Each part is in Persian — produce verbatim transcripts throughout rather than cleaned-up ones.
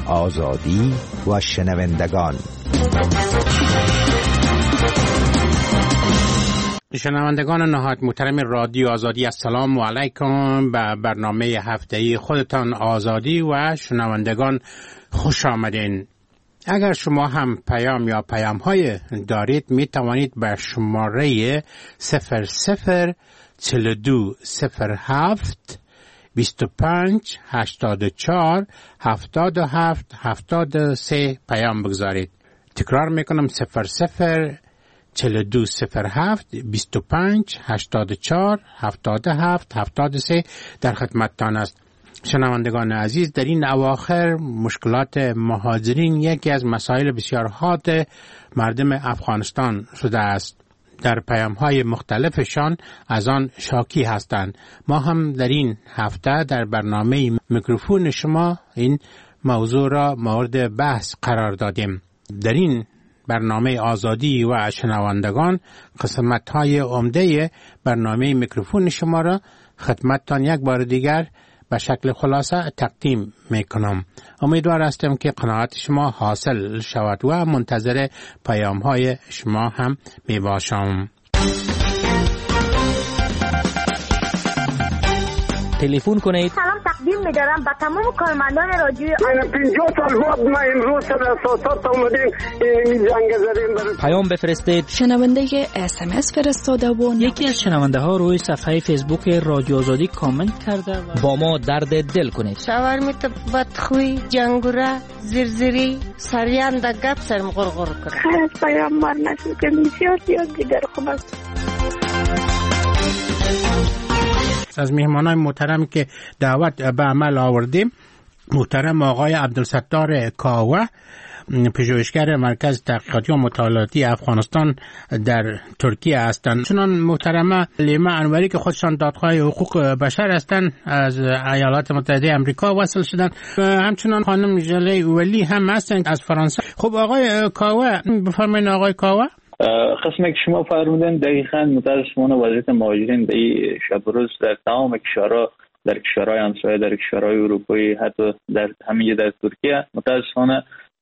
آزادی و شنوندگان. شنوندگان نهایت محترم رادیو آزادی، السلام علیکم. به برنامه هفته‌ای خودتان آزادی و شنوندگان خوش آمدین. اگر شما هم پیام یا پیام های دارید می توانید به شماره صفر صفر چهل و دو صفر هفت بیست و پنج هشتاد و چهار هفتاد و هفت هفتاد و سه پیام بگذارید. تکرار میکنم صفر صفر چهل و دو صفر هفت بیست و پنج هشتاد و چهار هفتاد و هفت هفتاد و سه در خدمتتان است. شنوندگان عزیز، در این اواخر مشکلات مهاجرین یکی از مسائل بسیار حاد مردم افغانستان شده است. در پیام‌های مختلفشان از آن شاکی هستند. ما هم در این هفته در برنامه میکروفون شما این موضوع را مورد بحث قرار دادیم. در این برنامه آزادی و شنوندگان قسمت‌های عمده برنامه میکروفون شما را خدمتتان یک بار دیگر به شکل خلاصه تقدیم میکنم. امیدوار هستم که قناعت شما حاصل شود و منتظر پیام های شما هم می باشم. تلفن کنید. سلام تقدیم می‌دارم به تمام کارمندان رادیو. من پنجاه سال بعد ما امروز در اساسات اومدیم این جنگ زدیم. پیام بفرستید. شنونده اس ام اس فرستاده و یکی از شنونده ها روی صفحه فیسبوک رادیو آزادی کامنت کرده و با ما درد دل کنید. شاورمیت بدخوی جنگوره زرزری سریان د گپ سرم غرغر کنه. خیر پیام مار نشد که بسیار زیاد دیگر خوب است. از میهمانان محترم که دعوت به عمل آوردیم، محترم آقای عبدالستار کاوه، پژوهشگر مرکز تحقیقاتی و مطالعاتی افغانستان در ترکیه هستند. چنان محترمه لیما انوری که خودشان دادخواه حقوق بشر هستند از ایالات متحده آمریکا وصل شدن. همچنان خانم جلی ولی هم هستند از فرانسه. خب آقای کاوه بفرمایید. آقای کاوه، قسمی که شما فرمودن دقیقاً متاسفانه وضعیت مهاجرین در این شب روز در تمام کشورها، در کشورهای همسایه، در کشورهای اروپایی، حتی در همین در ترکیه متاسفانه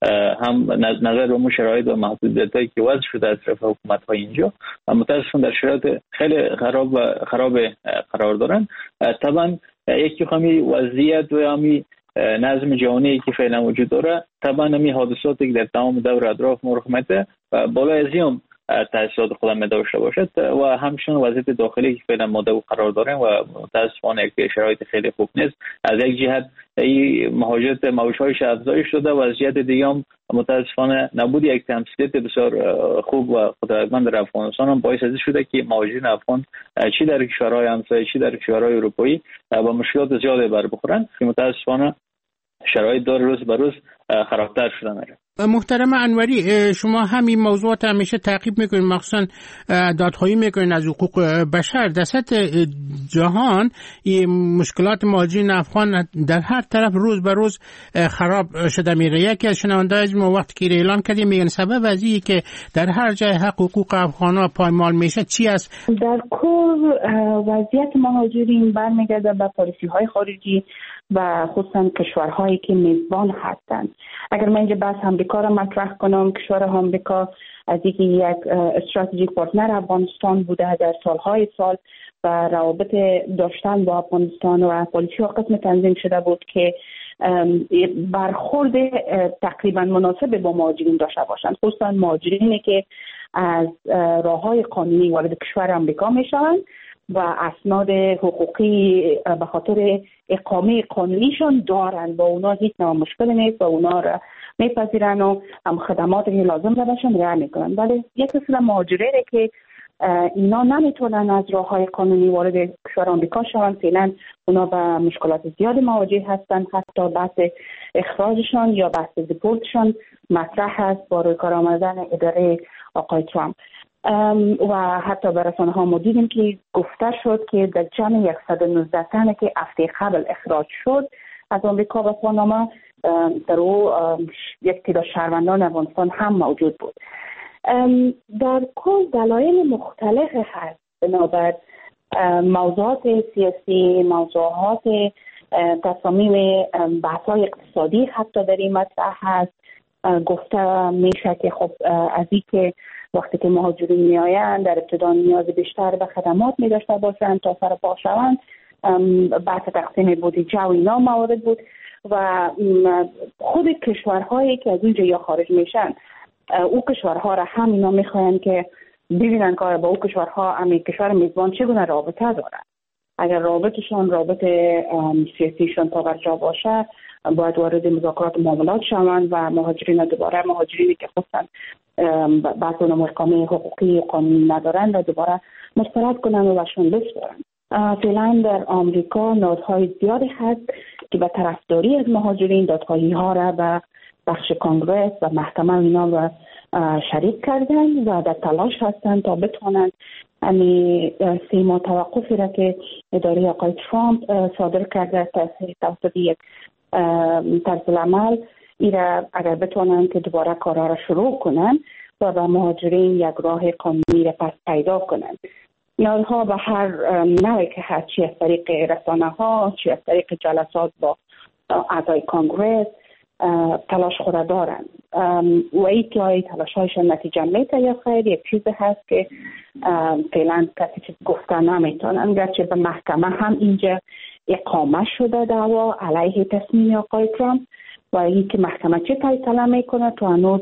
هم نظر به شرایط و محدودیتایی که وضع شده از طرف حکومت‌های اینجا متاسفانه در شرایط خیلی خراب و خراب قرار دارن. طبعا یکی خمی وضعیت و همی نظم جهانی که فعلا وجود داره، طبعا همی حادثاتی که در تمام دور اطراف مرحمته و بالای از این تأثیرات خودم می داشته باشد و همچنین وضعیت داخلی که فعلا ماده قرار داریم و متاسفانه یک شرایط خیلی خوب نیست. از یک جهت این مهاجرت موج‌هایش افزایش شده و از جهت دیگه هم متاسفانه نبود یک تمثیلیت بسیار خوب و قدرتمند در افغانستان هم باعث از شده که مهاجرین افغان چی در کشورهای همسایه چی در کشورهای اروپایی با مشکلات زیادی بر بخورن که متاسفانه شرایط داره روز به روز خرابتر شده میره. محترم انوری، شما همین موضوعات همیشه تعقیب میکنید، مخصوصا دادخواهی میکنید از حقوق بشر. در سطح جهان این مشکلات مهاجرین افغان در هر طرف روز به روز خراب شده میره. یکی از شنونده‌های ما وقتی که اعلان کردیم میگن سبب از اینه که در هر جای حق حقوق افغان‌ها پایمال میشه چی است؟ در کل وضعیت مهاجرین برمیگرده به پالیسی‌های خارجی و خصوصا کشورهایی که میزبان هستند. اگر من اینجا بحث امریکا را مطرح کنم، کشور امریکا از اینکه یک استراتژیک پارتنر افغانستان بوده در سالهای سال و روابط داشتن با افغانستان و پالیسی ها قسم تنظیم شده بود که برخورد تقریبا مناسب با مهاجرین داشته باشند، خصوصا مهاجرینی که از راههای قانونی وارد کشور امریکا میشوند و اسناد حقوقی به خاطر اقامه قانونیشان دارن، با اونا هیچ نوع مشکل نیست و اونا را میپذیرن و هم خدماتی که لازم دارشون رعایت میکنن. ولی یک قسم مهاجرینه که اینا نمیتونن از راههای قانونی وارد کشور آمریکا شوند، فعلا اونا به مشکلات زیادی مواجه هستن. حتی بحث اخراجشان یا بحث دیپورتشان مطرح هست با روی کار آمدن اداره آقای ترامپ و حتی به رسانه ها ما دیدیم که گفته شد که در جمع صد و نوزده تنه که هفته قبل اخراج شد از آمریکا به پاناما، در او یک تعداد شهروندان افغانستان هم موجود بود. در کل دلایل مختلف هست بنابر موضوعات سیاسی، موضوعات تصامیم بحث‌های اقتصادی حتی در این مطرح هست. گفته میشه که خب از این که وقتی که مهاجرین میآیند در ابتدا نیاز بیشتر به خدمات می داشته باشند تا سر پا شوند، بحث تقسیم بودجه و اینا موارد بود و خود کشورهایی که از اونجا یا خارج میشن او کشورها را هم اینا میخواین که ببینن که با او کشورها امی کشور میزبان چگونه رابطه دارن. اگر رابطشون رابطه سیاسیشون تا جا باشه باید وارد مذاکرات معاملات شوند و مهاجرین دوباره مهاجرینی که خواستن بعض اون محکمه حقوقی قانونی ندارن و دوباره مسترد کنن و بهشون بسپارن. فعلا در آمریکا نهادهای زیادی هست که به طرفداری از مهاجرین دادخواهی ها را به بخش کنگره و محکمه اینا و شریک کردن و در تلاش هستن تا بتونن امی سیما توقفی را که اداره آقای ترامپ صادر کرده توسط یک طرز العمل ایره اگر بتونن که دوباره کارها را شروع کنن و به مهاجرین یک راه قانونی را پس پیدا کنن. نهادها به هر نوعی که هست، چی از طریق رسانه ها، چی از طریق جلسات با اعضای کنگره تلاش خود دارن و ای که های تلاش هایشان نتیجه میده یا خیر یک چیز هست که فعلا کسی چیز گفته نمیتونن، گرچه به محکمه هم اینجا اقامه شده دعوا علیه تصمیم آقای ترامپ و این که محکمه چه فیصله میکنه تو هنوز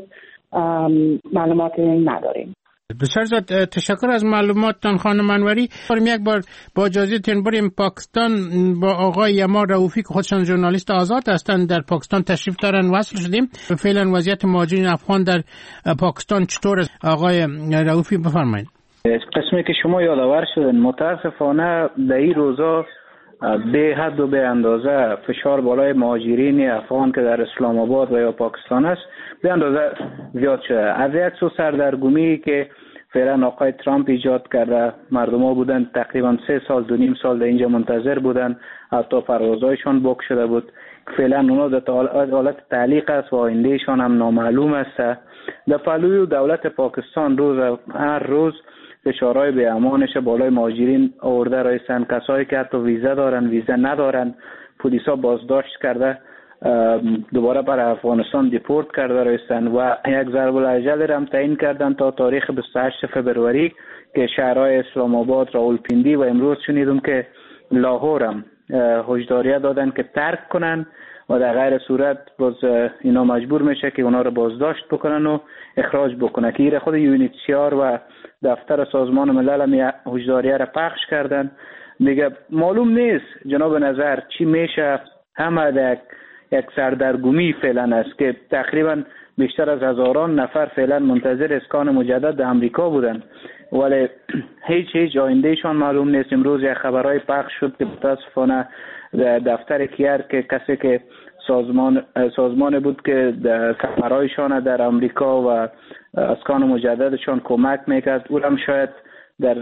معلومات نداریم. بسیار زیاد تشکر از معلوماتتان خانم انوری. یک بار با اجازهتون بریم پاکستان با آقای یما رؤوفی که خودشان ژورنالیست آزاد هستند در پاکستان تشریف دارن وصل شدیم. فعلا وضعیت مهاجرین افغان در پاکستان چطور است؟ آقای رؤوفی بفرمایید. قسمی که شما یادآور شدن متاسفانه در این روزا به حد و به اندازه فشار بالای مهاجرین افغان که در اسلام آباد و یا پاکستان است به اندازه زیاد شده. از یک سو سردرگمی که فعلا آقای ترامپ ایجاد کرده، مردم ها بودن تقریبا سه سال دو نیم سال در اینجا منتظر بودن، حتی پروازهایشان بوک شده بود. فعلا اونا در حالت تعلیق است و آیندهشان هم نامعلوم است. در پهلوی دولت پاکستان روز هر روز فشارهای به امانش بالای مهاجرین آورده رایستن. کسایی که حتی ویزا دارن ویزا ندارن پلیسا بازداشت کرده دوباره بر افغانستان دیپورت کرده رایستن و یک ضرب الاجل هم تعیین کردن تا تاریخ بیست و هشتم فوریه که شهرهای اسلام آباد، راولپیندی و امروز شنیدم که لاهور هم هشداریه دادن که ترک کنن و در غیر صورت باز اینا مجبور میشه که اونا رو بازداشت بکنن و اخراج بکنن. که خود یونیتسیار و دفتر سازمان ملل هم هشداریه را پخش کردن. دیگه معلوم نیست جناب نظر چی میشه. همه در یک سردرگمی فعلا است که تقریبا بیشتر از هزاران نفر فعلا منتظر اسکان مجدد در امریکا بودن ولی هیچ هیچ آیندهشان معلوم نیست. امروز یک خبرهای پخش شد که متاسفانه دفتر کیر که کسی که سازمان سازمان بود که سفرهایشان در امریکا و اسکان مجددشان کمک میکرد او هم شاید در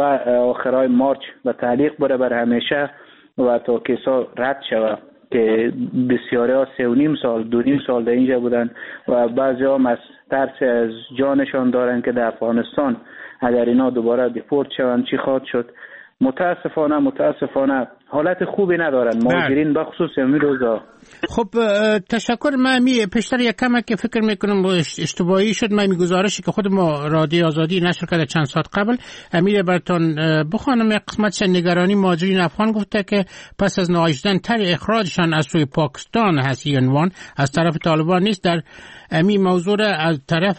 آخرای مارچ به تعلیق بره بر همیشه و تا کیسا رد شود که بسیاری ها سه و نیم سال دو نیم سال در اینجا بودن و بعضی هم از ترس از جانشان دارن که در افغانستان اگر اینا دوباره دیپورت شوند چی خواهد شد. متاسفانه متاسفانه حالت خوبی ندارن مهاجرین بخصوص این روزا. خب تشکر. من می پیشتر یک کمک که فکر میکنم اشتباهی شد. من می گزارشی که خود ما رادیو آزادی نشر کرده چند ساعت قبل امیر براتون بخوانم. یک قسمت نگرانی مهاجرین افغان گفته که پس از نهاییدن تر اخراجشان از سوی پاکستان هست عنوان از طرف طالبان نیست. در امی موضوع از طرف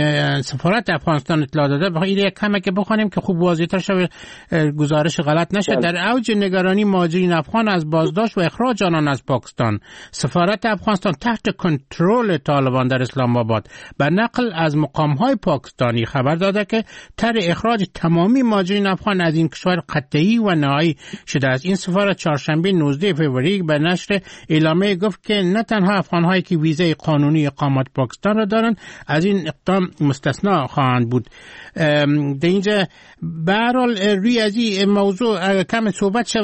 سفارت افغانستان اطلاع داده. بخوام این یک کمک بخوانیم که خوب واضح‌تر شه گزارش غلط نشه. در اوج نگرانی مهاجرین افغان از بازداشت و اخراج آنان از پاکستان، سفارت افغانستان تحت کنترل طالبان در اسلام آباد به نقل از مقام‌های پاکستانی خبر داده که طرح اخراج تمامی مهاجرین افغان از این کشور قطعی و نهایی شده است. این سفارت چهارشنبه نوزدهم فوریه به نشر اعلامیه گفت که نه تنها افغان‌هایی که ویزای قانونی اقامت پاکستان را دارند از این اقدام مستثنا خواهند بود. در اینجا به هر حال روی از این موضوع کم صحبت شود، یعنی این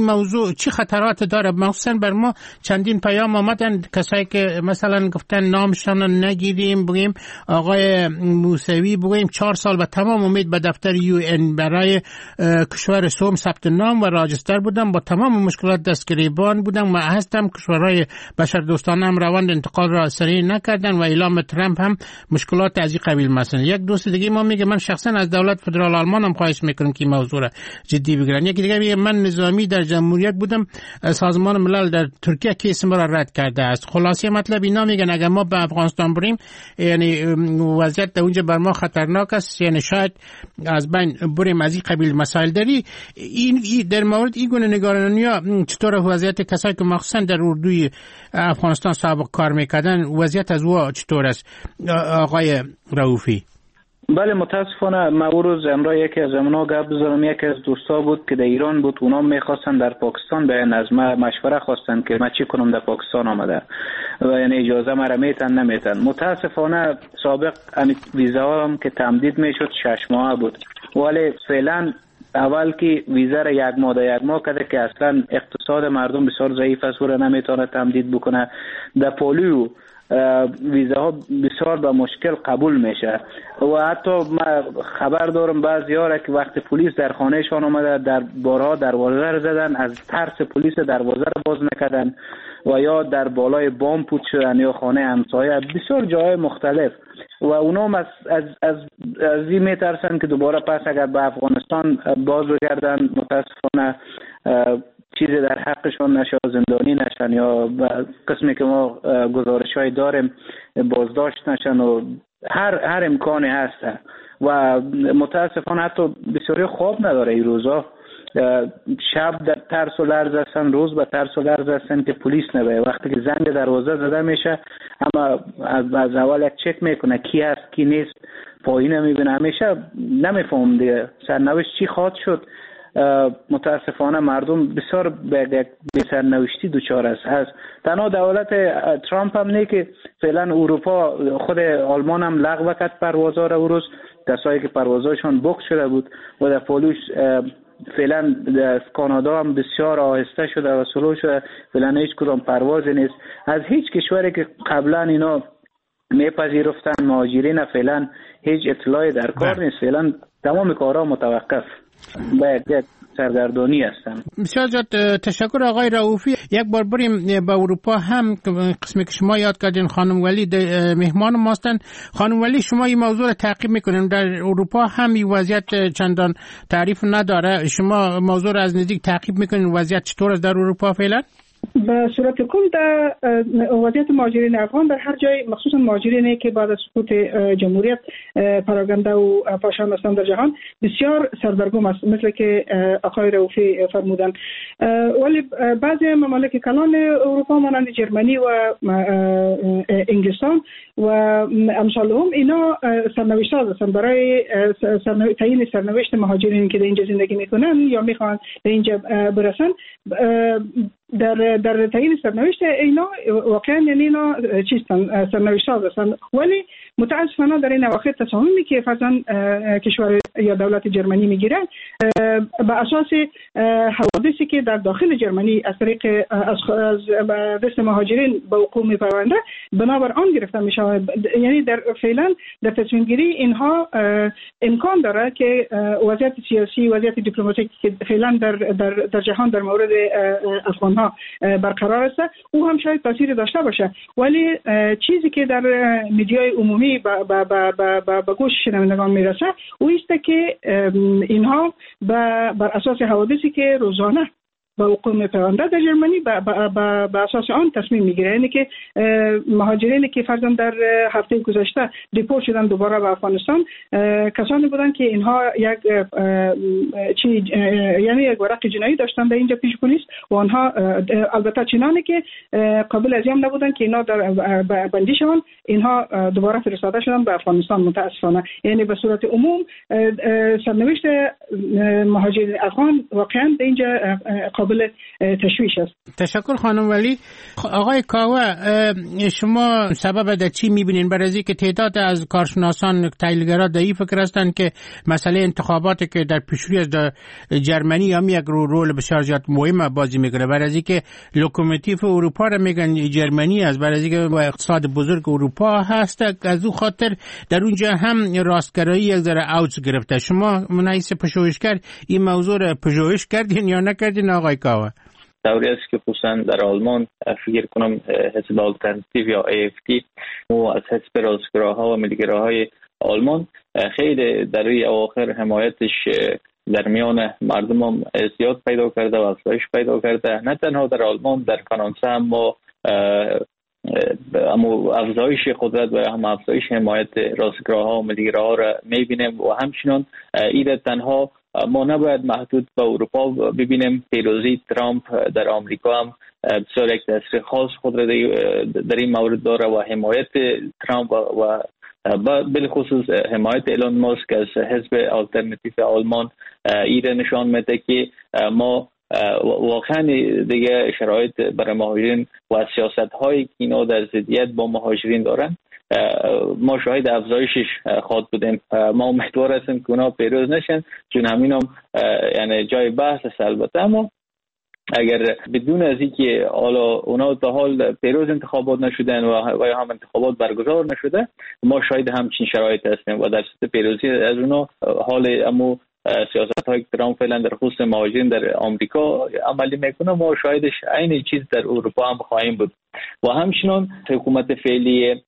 موضوع چی خطرات داره؟ مخصوصا بر ما چندین پیام آمدن کسایی که مثلا گفتن نامشان نگیریم، بگیم آقای موسوی بگیم چهار سال به تمام امید به دفتر یو ان برای کشور سوم ثبت نام و راجستر بودم، با تمام مشکلات دستگریبان بودم و هستم. کشورهای بشر دوستانه هم روند انتقال را سریع نکردن و اعلام ترامپ هم مشکلات از این قبیل. مثلا یک دوست دیگه ما میگه من شخصا از دولت فدرال آلمان هم خواهش میکنم که موضوع را جدی بگیرن. یکی دیگه میگه من نظامی در جمهوریت بودم، سازمان ملل در ترکیه کیس ما را رد کرده است. خلاصه مطلب اینا میگن اگر ما به افغانستان بریم یعنی وضعیت در اونجا بر ما خطرناک است، یعنی شاید از بین بریم. از این قبیل مسائل داری. این در مورد این گونه نگرانی‌ها چطور وضعیت کسایی که مخصوصا در اردوی افغانستان سابق کار میکردن وضعیت از او چطور است آقای رؤوفی؟ بله متاسفانه ما او روز امروز یکی از امنا گپ بزنم، یکی از دوستا بود که در ایران بود، اونا میخواستن در پاکستان بیان، از ما مشوره خواستن که ما چی کنم در پاکستان آمده و یعنی اجازه ما را میتن نمیتن. متاسفانه سابق ویزا هم که تمدید میشد شش ماه بود، ولی فعلا اول که ویزا را یک ماه یک ماه کرده که اصلا اقتصاد مردم بسیار ضعیف است و نمیتونه تمدید بکنه. در پولیو ویزاها بسیار به مشکل قبول میشه و حتی ما خبر دارم بعضی ها که وقتی پلیس در خانهشان آمده در بارها دروازه را زدن، از ترس پلیس دروازه را باز نکردن و یا در بالای بام پوت شدن یا خانه همسایه، بسیار جای مختلف. و اونام از از از از این میترسن که دوباره پس اگر به افغانستان باز بگردن متاسفانه چیزی در حقشون نشه، زندانی نشن یا قسمی که ما گزارش‌های داریم بازداشت نشن و هر هر امکانی هست. و متاسفانه حتی بسیاری خواب نداره این روزا، شب در ترس و لرز هستن، روز به ترس و لرز هستن که پلیس نباید. وقتی که زنگ دروازه زده میشه اما از اول یک چک میکنه کی هست کی نیست، پایین میبینه، همیشه نمیفهم دیگه سرنوشت چی خواهد شد. متاسفانه مردم بسیار به سرنوشتی دوچار است. از تنها دولت ترامپ هم نه که فعلا اروپا خود آلمان هم لغو کرد پروازها را، روز کسایی که پروازهاشون بوک شده بود و در پولوش فعلا در کانادا هم بسیار آهسته شده و سلو شده، فعلا هیچ کدام پروازی نیست از هیچ کشوری که قبلا اینا میپذیرفتن مهاجرین. فعلا هیچ اطلاعی در کار نیست، فعلا تمام کارها متوقف باید یک سرگردانی هستن. بسیار زیاد تشکر آقای رؤوفی. یک بار بریم به اروپا هم قسمی که شما یاد کردین، خانم ولی مهمان ما هستن. خانم ولی شما این موضوع رو تعقیب میکنین، در اروپا هم این وضعیت چندان تعریف نداره، شما موضوع رو از نزدیک تعقیب میکنین، وضعیت چطور است در اروپا فعلا؟ به صورت کل در وضعیت مهاجرین افغان در هر جای، مخصوصا مهاجرینی که بعد از سقوط جمهوریت پراگنده و پاشان هستند در جهان، بسیار سردرگم است مثل که آقای رؤوفی فرمودن. ولی بعضی ممالک کلان اروپا مانند جرمنی و انگلستان و امثال هم اینا سرنوشت هستند برای تعیین سرنوشت مهاجرین که در اینجا زندگی میکنن یا میخوان به اینجا برسن. در در تعیین سرنوشت اینا واقعا یعنی اینا چیستن سرنوشت هستن، ولی متاسفانه در این اواخر تصامیمی که فرضاً کشور یا دولت جرمنی میگیره به اساس حوادثی که در داخل جرمنی از طریق از دست مهاجرین به وقوع میپرونده بنابر آن گرفته میشه. یعنی در فعلا در تصمیم گیری اینها امکان داره که وضعیت سیاسی وضعیت دیپلماتیکی که فعلا در در در جهان در مورد افغان ها برقرار است او هم شاید تاثیر داشته باشه، ولی چیزی که در میدیای عمومی به گوش شنوندگان میرسه او است که اینها بر اساس حوادثی که روزانه با وقوع میپیونده در جرمنی به اساس آن تصمیم میگیره. یعنی که مهاجرینی که فرضاً در هفته گذشته دیپورت شدن دوباره به افغانستان کسانی بودن که اینها یک چی یعنی یک ورق جنایی داشتن در اینجا پیش پلیس و آنها البته چنانی که قابل از یم نبودن که اینا در بندی شدن، اینها دوباره فرستاده شدن به افغانستان متاسفانه. یعنی به صورت عموم سرنوشت مهاجرین افغان واقعا در اینجا قابل تشویش است. تشکر خانم ولی. آقای کاوه، شما سبب در چی میبینین؟ برای اینکه تعداد از کارشناسان تحلیلگرا در این فکر هستند که مسئله انتخاباتی که در پیشروی از جرمنی هم یک رول بسیار زیاد مهم بازی میکنه. برای اینکه لوکوموتیو اروپا را میگن جرمنی است، برای اینکه با اقتصاد بزرگ اروپا هست، از اون خاطر در اونجا هم راستگرایی یک ذره اوج گرفته. شما منحیث پژوهشگر این موضوع را پژوهش کردین یا نکردین آقای کاوه؟ دوری است که خصوصا در آلمان فکر کنم حزب آلترناتیو یا ای اف تی و از حزب راستگراها و ملیگراهای آلمان خیلی در روی اواخر حمایتش در میان مردم هم زیاد پیدا کرده و افزایش پیدا کرده. نه تنها در آلمان، در فرانسه هم ما اما افزایش قدرت و هم افزایش حمایت راستگراها و ملیگراها را میبینیم و همچنان این تنها ما نباید محدود به اروپا ببینیم. پیروزی ترامپ در آمریکا هم بسیار یک تاثیر خاص خود را در این مورد داره و حمایت ترامپ و بالخصوص حمایت ایلان ماسک از حزب آلترناتیو آلمان ایره نشان میده که ما واقعا دیگه شرایط برای مهاجرین و سیاست هایی که اینا در ضدیت با مهاجرین دارن ما شاهد افزایشش خواهد بودیم. ما امیدوار هستیم که اونا پیروز نشن، چون همین هم یعنی جای بحث است. البته اما اگر بدون از اینکه حالا اونا تا حال پیروز انتخابات نشدن و یا هم انتخابات برگزار نشده، ما شاهد همچین شرایط هستیم و در صورت پیروزی از اونا حال امو سیاست های ترامپ فعلا در خصوص مهاجرین در آمریکا عملی میکنه، ما شاهدش عین چیز در اروپا هم خواهیم بود. و همچنان حکومت فعلی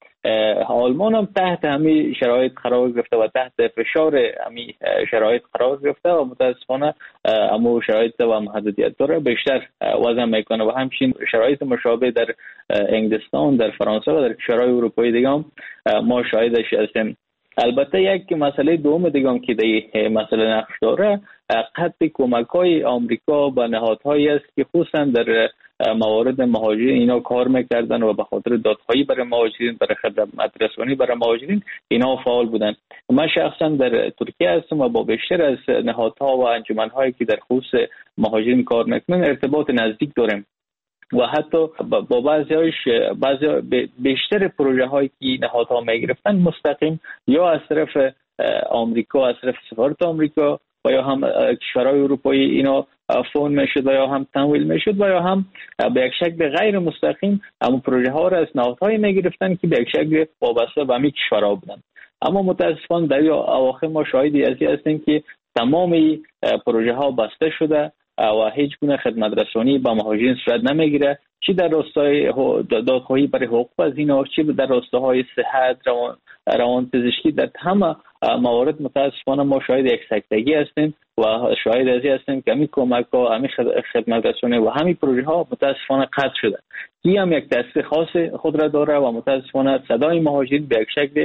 آلمان هم تحت همین شرایط قرار گرفته و تحت فشار همین شرایط قرار گرفته و متاسفانه امو شرایط و محدودیت داره بیشتر وضع میکنه و همچنین شرایط مشابه در انگلستان، در فرانسه و در کشورهای اروپایی دیگه هم ما شاهدش هستیم. البته یک مسئله دوم دیگه هم که در مسئله نقش داره قطع کمک‌های آمریکا به نهادهایی است که خصوصا در موارد مهاجرین اینا کار میکردن و به خاطر دادخواهی برای مهاجرین، برای خدمات رسانی برای مهاجرین اینا فعال بودن. من شخصا در ترکیه هستم و با بیشتر از نهادها و انجمن‌هایی که در خصوص مهاجرین کار میکنن ارتباط نزدیک داریم و حتی با بعضی‌هاش بعضی بیشتر پروژه هایی که نهادها میگرفتن مستقیم یا از طرف آمریکا، از طرف سفارت آمریکا و یا هم کشورهای اروپایی اینا فون میشد و یا هم تمویل میشد و یا هم به یک شکل غیر مستقیم اما پروژه ها را از نهادهایی میگرفتن که به یک شکل وابسته به همین کشورها بودن. اما متاسفانه در اواخر ما شاهدی از این هستیم که تمام پروژه ها بسته شده و هیچ گونه خدمت رسانی با مهاجرین صورت نمیگیره، چی در راستای دادخواهی برای حقوق از اینا، چی در راستاهای صحت، روان روان پزشکی. در همه موارد متاسفانه ما شاهد یک سکتگی هستیم و شاهد از این هستیم که همین کمک ها، همین خدمت رسانی و همین پروژه ها متاسفانه قطع شده. این هم یک تاثیر خاص خود را داره و متاسفانه صدای مهاجرین به یک شکل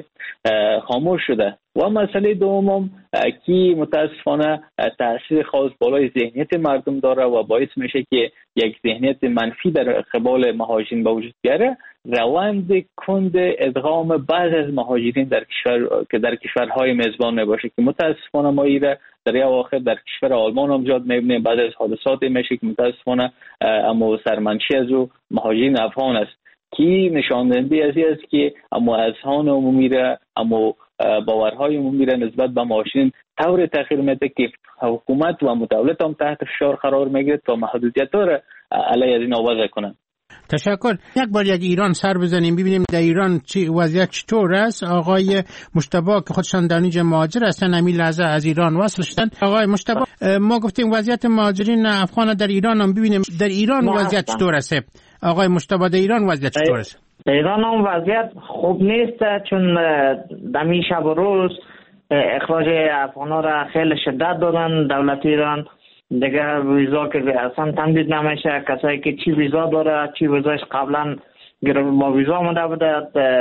خاموش شده. و مسئله دوم که متاسفانه تاثیر خاص بالای ذهنیت مردم داره و باعث میشه که یک ذهنیت منفی در قبال مهاجرین به وجود بیاره، روند کند ادغام بعض از مهاجرین در کشور که در کشورهای میزبان میباشه که متاسفانه ما ایره در اواخر در کشور آلمان هم زیاد میبینیم. بعد از حادثات میشه که متاسفانه اما سرمنشی از او مهاجرین افغان است که نشان دهنده از این است که اما اذهان عمومی را اما باورهای عمومی را نسبت به مهاجرین طور تغییر میده که حکومت و دولت هم تحت فشار قرار میگیره تا محدودیت را علیه از این وضع کنند. تشکر. یک بار یک ایران سر بزنیم ببینیم در ایران چی وضعیت چطور است. آقای مجتبی که خودشان در اینجا مهاجر هستن همین لحظه از ایران وصل شدن. آقای مجتبی، ما گفتیم وضعیت مهاجرین افغان در ایران هم ببینیم در ایران وضعیت چطور است. آقای مجتبی در ایران وضعیت چطور است؟ در ایران هم وضعیت خوب نیست، چون دمی شب و روز اخراج افغانا را خیلی شدت دادن دولت ایران. دیگه ویزا که اصلا تمدید نمیشه، کسایی که چی ویزا داره چی ویزاش قبلا با ویزا آمده بوده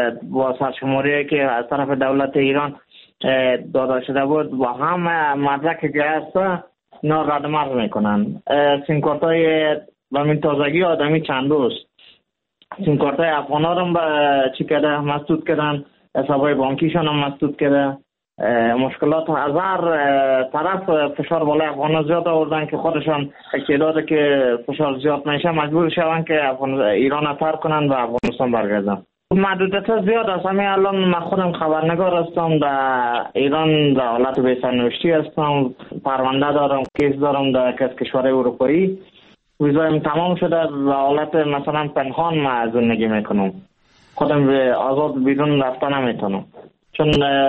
با سرشماری که از طرف دولت ایران داده شده بود و هم مدرک که هست اینا رد مرز میکنن. سیمکارت های و من تازگی آدمی چند روز سیمکارت های افغان ها رو چی کرده مسدود کردن، حساب های بانکیشان هم مسدود کرده مشکلات از هر طرف فشار بالای افغان زیاد آوردن که خودشان اکیداده که فشار زیاد نشه مجبور شوند که افغان ایران را ترک کنند و افغانستان برگردن. محدودیت زیاد است. همین الان من خودم خبرنگار هستم در ایران، در حالت بی‌سرنوشتی هستم، پرونده دارم، کیس دارم در کشور اروپایی. ویزایم تمام شده و حالت مثلا پنهان من زندگی میکنم، خودم به آزاد بیرون رفتن نمیتونم چون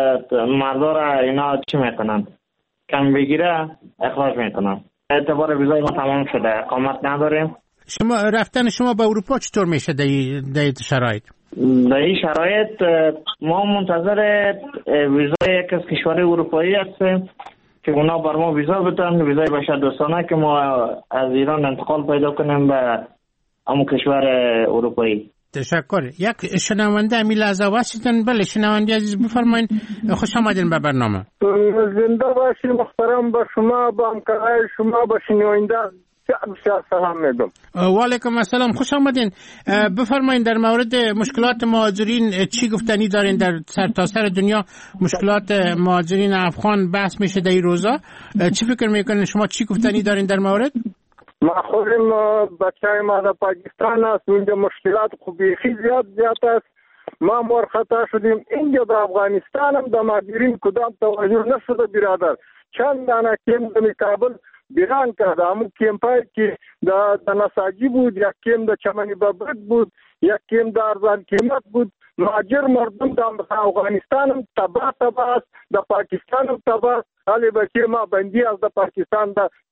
مردا را اینا چی میکنن، کم بگیره اخراج میکنن. اعتبار ویزای ما تمام شده، اقامت نداریم. شما رفتن شما به اروپا چطور میشه در این شرایط؟ در این شرایط ما منتظر ویزای یک از کشور اروپایی هستیم که اونا بر ما ویزا بدن، ویزای بشر دوستانه که ما از ایران انتقال پیدا کنیم به همون کشور اروپایی. تشکر. یک شنونده امیل از واشنگتن. بله شنونده عزیز بفرمایید. خوش آمدین به برنامه. زنده باشید محترم. با شما، با همکارای شما، با شنونده بسیار سلام میگم. و علیکم السلام، خوش آمدین. بفرمایید در مورد مشکلات مهاجرین چی گفتنی دارین؟ در سرتاسر دنیا مشکلات مهاجرین افغان بحث میشه در این روزا. چی فکر میکنین شما؟ چی گفتنی دارین در مورد؟ ما خودم بچه ما در پاکستان است، اونجا مشکلات خوبی زیاد زیاد است. ما مرخطا شدیم اینجا در افغانستان هم در مهاجرین کدام توجه نشده برادر. چند دانه کم در کابل بیران کرده، همون کمپایی که در نساجی بود، یک کم در چمنی ببرد بود، یک کم در ارزان قیمت بود. مهاجر مردم در افغانستان هم تباه تباه است، در پاکستان هم تباه است. حالی بکر ما بندی از در پاکستان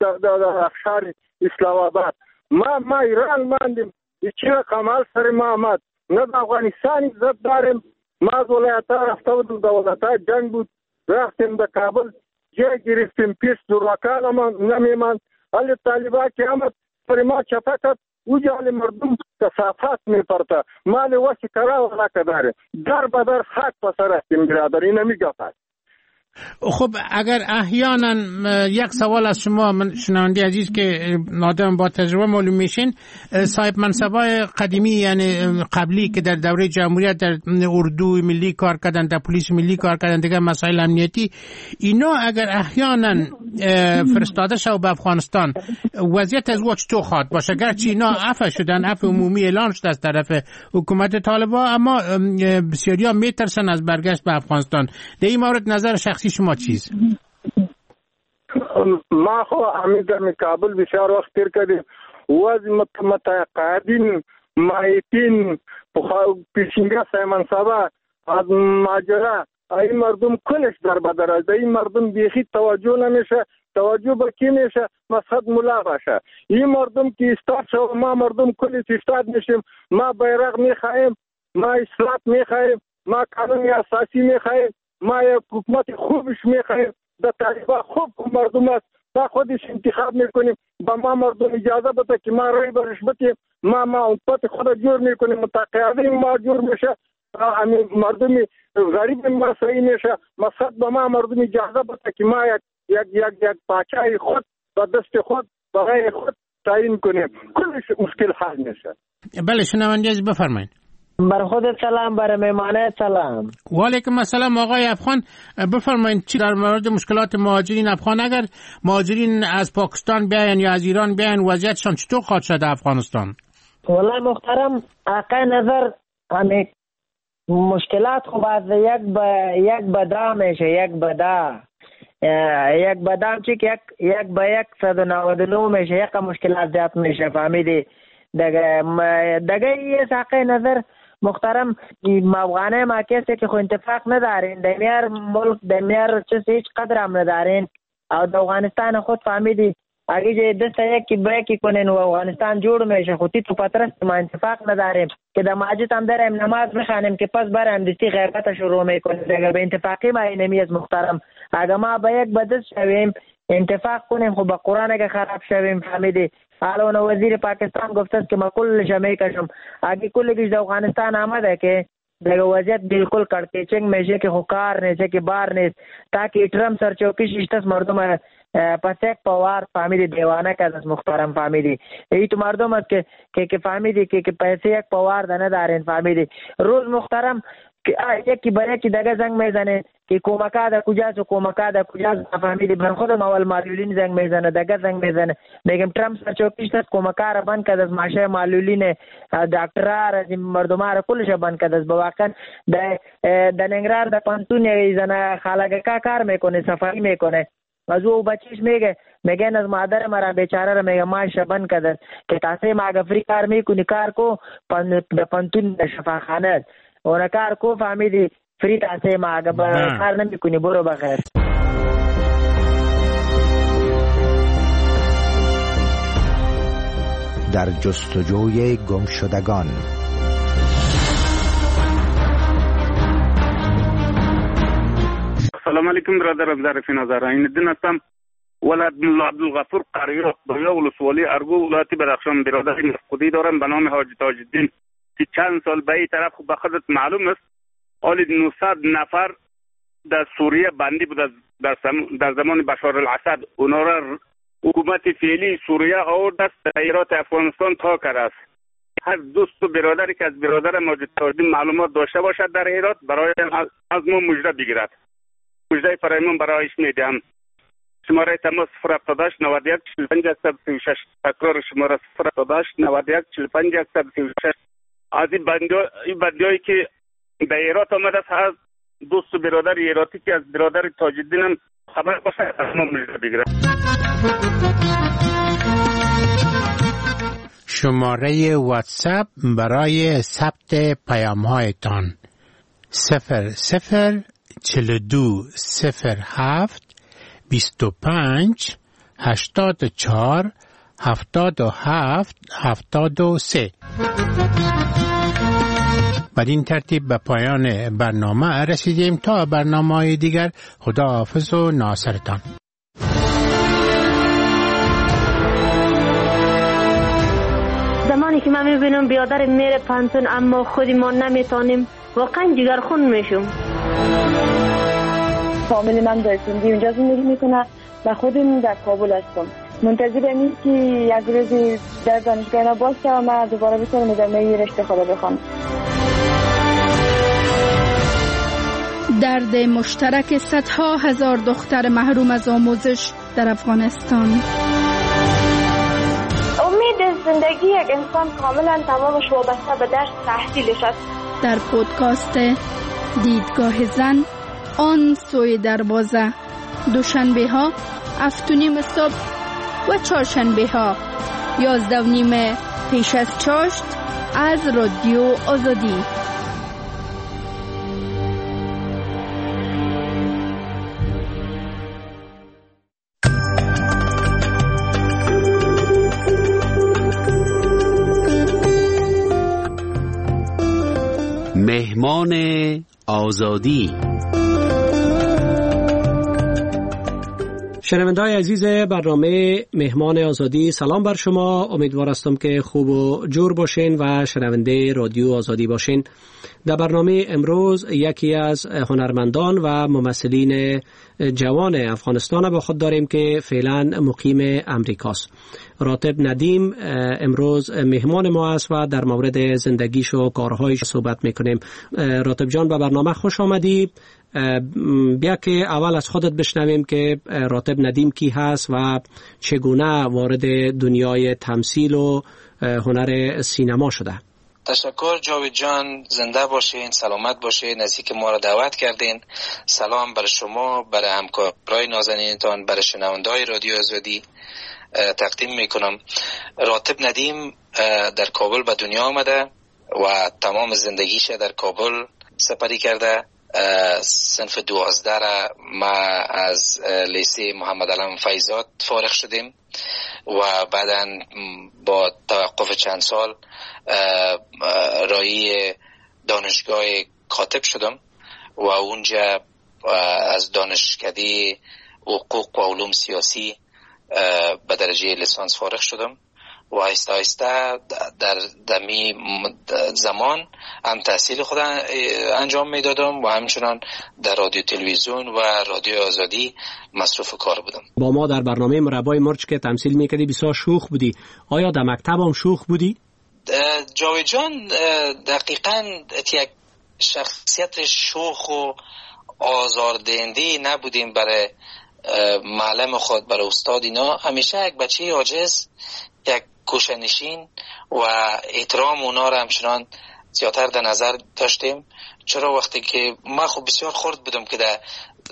در شهر اسلام آباد. ما ما ایران ماندیم، چی کمال سر ما آمد. نه در افغانستان عزت داریم. ما از ولایت ها رفته بودم، در ولایت ها جنگ بود، رفتیم در کابل جای گرفتیم، پیش دروکان هم نمیماند. حالی طالبا که آمد پر ما چپه کرد، اوجا حالی مردم کثافات میپرته. مالی وسی کرا ولا کداره در بدر خاک پسر هستیم برادر. این نمیگه پس. خب اگر احیانا یک سوال از شما، من شنونده عزیز که آدم با تجربه معلوم میشین، صاحب منصبای قدیمی یعنی قبلی که در دوره جمهوریت در اردو ملی کار کردن، در پلیس ملی کار کردن، دیگه مسائل امنیتی، اینا اگر احیانا فرستاده شو به افغانستان، وضعیت از وقت چطور خواهد باشه؟ گرچه اینا عفو شدن، عفو عمومی اعلان شده از طرف حکومت طالبان، اما بسیاری ها میترسن از برگشت به افغانستان. در این مورد نظر شخصی شما چیز؟ ما خو همین در کابل بسیار وقت تیر کردیم. وضع متقاعدین، مایتین، پیشینگاه سایمان صاحب از ماجرا این مردم کلش در بدر است. این مردم بیخی توجه نمیشه. توجه به کی میشه؟ مسجد ملا باشه. این مردم که استاد شو، ما مردم کلی استاد میشیم. ما بیرق میخوایم، ما اصلاح میخوایم، ما قانون اساسی میخوایم، ما یک حکومت خوبش میخوایم. در طالبان خوب مردم است، ما خودش انتخاب میکنیم. با ما مردم اجازه بده که ما رای برش بتیم، ما ما امت خود جور میکنیم. متقاعدین ما جور میشه، مردم غریب ما صحیح میشه. مسجد با ما مردم اجازه بده که ما یک یک یک یک پاچای خود با دست خود برای خود تعیین کنیم. کلش مشکل حل میشه. بله شنونده عزیز بفرمایید. بر خودت سلام، بر مهمانه سلام. و علیکم السلام آقای افغان، بفرمایید چی در مورد مشکلات مهاجرین افغان، اگر مهاجرین از پاکستان بیاین یا از ایران بیاین، وضعیتشان چطور خواهد شد افغانستان؟ والله محترم، آقای نظر همین مشکلات خب از یک به یک بدا میشه، یک بدا یک بدام چی که یک یک به یک صد و نود و نه میشه، یک مشکلات زیاد میشه. فهمیدی دگه دگه یه ساقه نظر محترم، افغانه ما کسی که خو اتفاق ندارین، دمیار ملک دمیار چیز هیچ قدر هم ندارین او د افغانستان خود فهمیدی اگه جه دست یکی بریکی کنین و افغانستان جور میشه. خودی تو پترست ما اتفاق نداریم که در مسجد هم داریم نماز میخوانیم که پس برم دستی غیبت شروع میکنیم. اگر به اتفاقی ما اینمیز محترم، اگر ما به یک بدست شویم اتفاق کنیم خب با قرآن اگه خراب شویم. فهمیدی الان وزیر پاکستان گفته است که ما کل جمعی کشم، اگه کلش در افغانستان آمده که دیگه وضعیت بالکل کڑکیچنگ میشه که خوکار نیست که بار نیست، تاکه اترم سر چوکیش اشتاس مردم پس یک پوار فهمیدی دیوانه که از محترم. فهمیدی ای تو مردم است که که فهمیدی که که پیسه یک پوار ده ندارین. فهمیدی روز محترم یکی برای یکی دیگه زنگ میزنه که کمکا در کجاست و کمکا در کجاست نفهمیدی. من خودم اول معلولین زنگ میزنه دیگه زنگ میزنه میگم ترامپ سر چوکیش است کمکا را بند کرد از ماشه معلولین دکترها را مردم را کلش بند کرد از واقعا در در ننگرهار در پانتون زن خالگکا کار میکنه صفایی میکنه از او بچیش میگه میگن از مادر مرا بیچاره را میگه ماش بند کرد که تاسه ما فری کار میکنی کار کو در پانتون شفاخانه اون کار کو فهمیدی فری تاسه ما اگه کار نمیکنی برو بخیر. در جستجوی گمشدگان. السلام علیکم برادرم ظریفی نظر این دین هستم ولد ملا عبدالغفور قریات دویا ولسوالی ارگو ولایت بدخشان برادر مفقودی دارم به نام حاج تاج الدین که چند سال به این طرف به خودت معلوم است حالی نهصد نفر در سوریه بندی بود در, در زمان بشار الاسد. اونا را حکومت فعلی سوریه آورد است ایرات افغانستان تا کرده است. هر دوست و برادری که از برادر ماجد تاج الدین معلومات داشته باشد در ایرات برای از ما مژده بگیرد. مژده فرایمان برایش میدهم. شماره تماس صفر هفتاد و هشت نود و یک چهل و پنج صد و سی و شش. تکرار شماره صفر هفتاد و هشت نود و یک چهل و پنج صد و سی و شش. از این بندیایی که در ایرات آمده است از دوست و برادر ایراتی که از برادر تاج الدین هم خبر باشه از ما مژده بگیرد. شماره واتساپ برای ثبت پیام هایتان صفر صفر چهل و دو صفر هفت بیست و پنج هشتاد و چهار هفتاد و هفت هفتاد و سه. بدین ترتیب به پایان برنامه رسیدیم. تا برنامه‌های دیگر خداحافظ و ناصرتان. زمانی که من میبینم بیادر میره پانتون اما خودی ما نمیتونیم واقعا جگرخون میشم. فامیلی من در سندی اونجا زندگی میکنه و خودم در کابل هستم. منتظر امید که یک روزی در دانشگاه باشه و من دوباره بتونم ادامه رشته خود بخوام. درد مشترک صدها هزار دختر محروم از آموزش در افغانستان. امید زندگی یک انسان کاملا تمامش وابسته به درس تحصیلش است. در پودکاست دیدگاه زن آن سوی دروازه، دوشنبه ها هفت و نیم صبح و چهارشنبه ها یازده و نیم پیش از چاشت از رادیو آزادی. مهمان آزادی. شنونده‌های عزیز برنامه مهمان آزادی، سلام بر شما. امیدوار هستم که خوب و جور باشین و شنونده رادیو آزادی باشین. در برنامه امروز یکی از هنرمندان و ممثلین جوان افغانستان با خود داریم که فعلا مقیم امریکاست. راتب ندیم امروز مهمان ما است و در مورد زندگیش و کارهایش صحبت میکنیم. راتب جان به برنامه خوش آمدی. بیا که اول از خودت بشنویم که راتب ندیم کی هست و چگونه وارد دنیای تمثیل و هنر سینما شده. تشکر جاوید جان، زنده باشین، سلامت باشین، نزدیک ما را دعوت کردین. سلام برای شما، برای همکارای نازنینتان، برای شنونده‌های رادیو آزادی تقدیم میکنم. راتب ندیم در کابل به دنیا آمده و تمام زندگیش در کابل سپری کرده. صنف دوازده را ما از لیسه محمد علم فیضات فارغ شدیم و بعداً با توقف چند سال رای دانشگاه کاتب شدم و اونجا از دانشکده حقوق و علوم سیاسی به درجه لیسانس فارغ شدم و آهسته آهسته در دمی زمان هم تحصیل خود انجام میدادم و همچنان در رادیو تلویزیون و رادیو آزادی مصروف کار بودم. با ما در برنامه مربای مرچ که تمثیل میکردی بسیار شوخ بودی. آیا در مکتب هم شوخ بودی؟ جاوید جان، دقیقاً یک شخصیت شوخ و آزاردهنده نبودیم برای معلم خود، برای استاد. اینا همیشه یک بچه عاجز، یک کوشنشین و احترام اونا را همچنان زیادتر در نظر داشتیم. چرا وقتی که من خب بسیار خرد بودم که در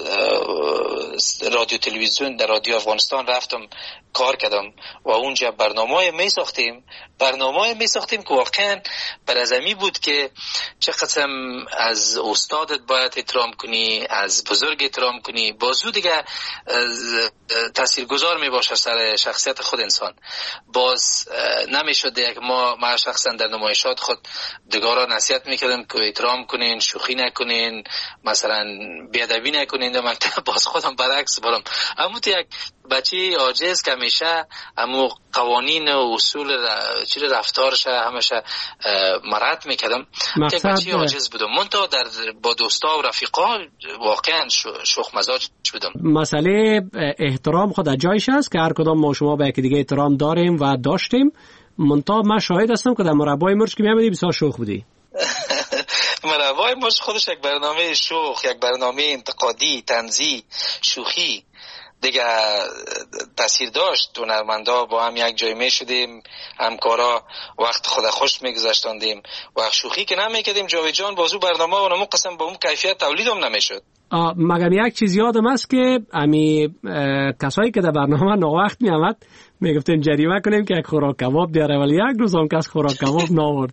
رادیو تلویزیون، در رادیو افغانستان رفتم کار کردم و اونجا برنامه می ساختیم برنامه می ساختیم که واقعا برازمی بود که چه قسم از استادت باید احترام کنی، از بزرگ احترام کنی، بازو دیگه تاثیرگذار می باشه سر شخصیت خود انسان. باز نمی شده که ما ما شخصا در نمایشات خود دیگران نصیحت میکردم که احترام کنین، شوخی نکنین، مثلا بیادبی نکنین در مکتب. باز خودم برعکس برم. اما تو یک بچه عاجز که همیشه امو قوانین و اصول چیز رفتارش همیشه مرد میکردم. که بچه عاجز بودم. من تا در با دوستا و رفیقا واقعا شوخ مزاج بودم. مسئله احترام خود جایش است که هر کدام ما شما به یکی دیگه احترام داریم و داشتیم. منتها من شاهد هستم که در مربای مرچ که میامدی بسیار شوخ بودی. مربای مرچ خودش یک برنامه شوخ، یک برنامه انتقادی، طنزی، شوخی دیگه تاثیر داشت. هنرمندا با هم یک جای می شدیم، همکارا وقت خود خوش میگذاشتندیم و شوخی که نمیکردیم جاوید جان بازو برنامه و نمو قسم با اون کیفیت تولید هم نمیشد. مگم یک چیز یادم است که امی کسایی که در برنامه ناوقت می آمد میگفتیم جریمه کنیم که یک خوراک کباب دیاره، ولی یک روز هم کس خوراک کباب ناورد.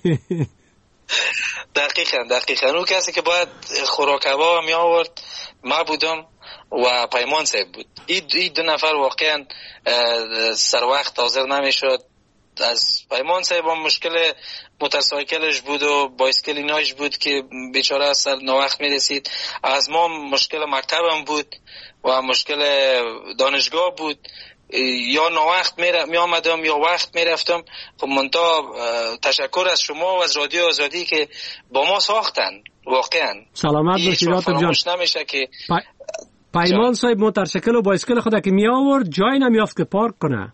دقیقاً دقیقاً اون کسی که باید خوراک کباب می آورد ما بودم و پیمان صاحب بود. این دو نفر واقعا سر وقت حاضر نمیشد. از پیمان صاحب هم مشکل موتورسایکلش بود و بایسکل ایناش بود که بیچاره سر ناوقت میرسید. از ما مشکل مکتبم بود و مشکل دانشگاه بود. یا ناوقت می آمدم یا وقت می رفتم. خب منتها تشکر از شما و از رادیو آزادی که با ما ساختن. واقعا سلامت باشید جان. نمیشه که پیمان صاحب موتورسیکل و بایسکل خود که می آورد جای نمیافت که پارک کنه.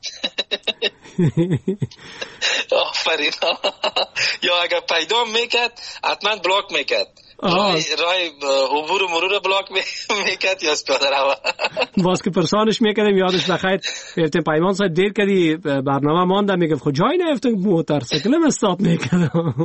آفرین. یا اگر پیدا میکرد حتما بلاک میکرد. رای رای عبور و مرور بلاک میکرد یا پیاده رو. باز که پرسانش میکردیم یادش بخیر گفتم پیمان صاحب دیر کردی برنامه ماندم، میگفت خود جای نیفتم موتورسیکلم استاپ میکردم.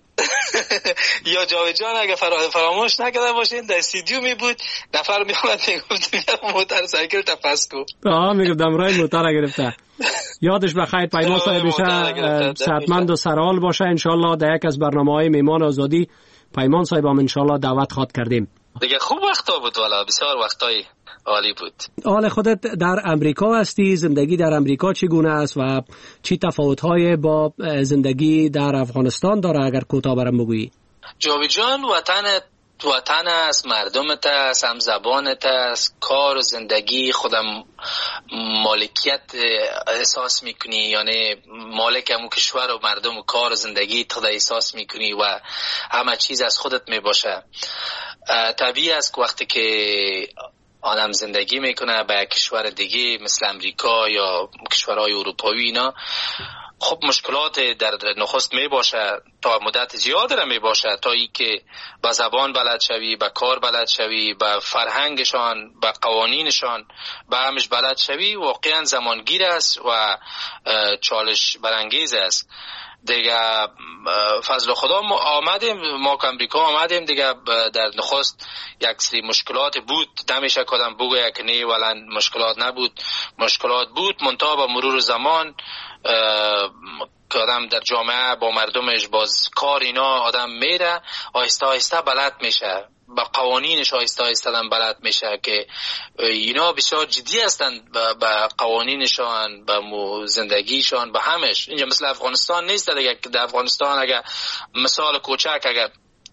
یا جاوید جان اگه فراموش نکرده باشین در استودیو می بود نفر می اومد میگفت موتورسیکل تپس کو. آها میگفتم رای موتور گرفته. یادش بخیر پیمان صاحب بشه صحتمند و سرحال باشه ان شاء الله. در یک از برنامه‌های میهمان آزادی پیمان صاحب هم ان شاء الله دعوت خواد کردیم. دیگه خوب وقتا بود، والا بسیار وقتای عالی بود. حال خودت در امریکا هستی، زندگی در امریکا چگونه است و چی تفاوت‌های با زندگی در افغانستان داره؟ اگر کوتاه برام بگویی. جاوید جان وطن وطن است، مردمت است، هم زبانت است، کار و زندگی خودم مالکیت احساس میکنی، یعنی مالک همون کشور و مردم و کار و زندگی خود احساس میکنی و همه چیز از خودت میباشه. طبیعی است که وقتی که آدم زندگی میکنه به کشور دیگه مثل امریکا یا کشورهای اروپایی اینا، خب مشکلات در نخست می باشه، تا مدت زیاد را می باشه تا ای که با زبان بلد شوی، با کار بلد شوی، با فرهنگشان، با قوانینشان با همش بلد شوی. واقعا زمانگیر است و چالش برانگیز است دیگه. فضل خدا ما آمدیم، ما که امریکا آمدیم دیگه، در نخست یک سری مشکلات بود، نمیشه کدام بگوید که نه ولی مشکلات نبود، مشکلات بود. منتها با مرور زمان که آدم در جامعه با مردمش باز کار اینا آدم میره، آهسته آهسته بلد میشه، با قوانینش آهسته آهسته آدم بلد میشه که اینا بسیار جدی هستن با قوانینشان، با زندگیشان، با همش. اینجا مثل افغانستان نیست دیگه. در افغانستان اگر مثال کوچک اگر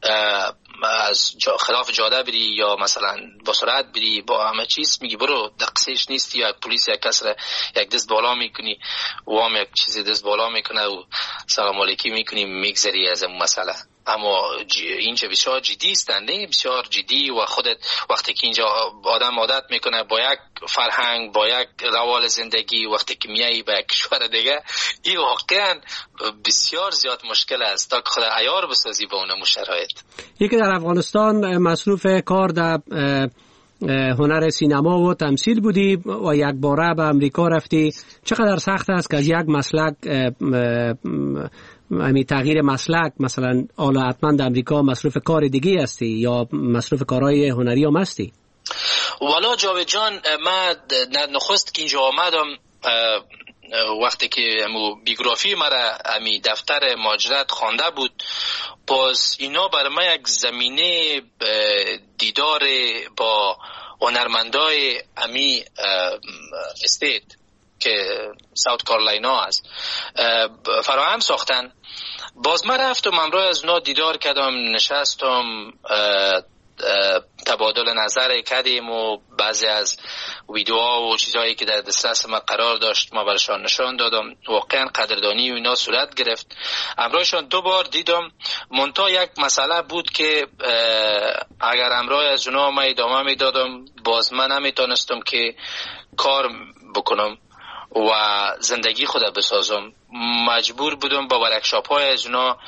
از جا خلاف جاده بری یا مثلا با سرعت بری با همه چیز میگی برو، دقیقش نیستی، یا پلیس یک کس را یک دست بالا میکنی و هم یک چیزی دست بالا میکنه و سلام علیکی میکنی میگذری از اون مسئله. اما اینجا بسیار جدی هستند، بسیار جدی. و خودت وقتی که اینجا آدم عادت میکنه با یک فرهنگ، با یک روال زندگی، وقتی که میایی به کشور دیگه، این واقعا بسیار زیاد مشکل است تا که خود عیار بسازی به اون شرایط. یکی در افغانستان مصروف کار در هنر سینما و تمثیل بودی و یک باره به امریکا رفتی. چقدر سخت است که از یک مسلک امی تغییر مسلک، مثلا حالا حتما در امریکا مصروف کار دیگه هستی یا مصروف کارهای هنری هم هستی؟ والا جاوید جان، من نخست که اینجا آمدم وقتی که امو بیوگرافی مرا امی دفتر مهاجرت خوانده بود، باز اینا برای من یک زمینه دیدار با هنرمندای امی استیت که ساوت کارولاینا است فراهم ساختن. باز من رفتم امروز از اونا دیدار کردم، نشستم، تبادل نظر کردیم و بعضی از ویدیوها و چیزهایی که در دسترس ما قرار داشت ما برشان نشان دادم. واقعا قدردانی و اینا صورت گرفت. امروزشان دو بار دیدم. منتها یک مسئله بود که اگر امروز از اونا ما ادامه میدادم، باز من نمیتونستم که کار بکنم و زندگی خود بسازم. مجبور بودم با ورکشاپ های از اونا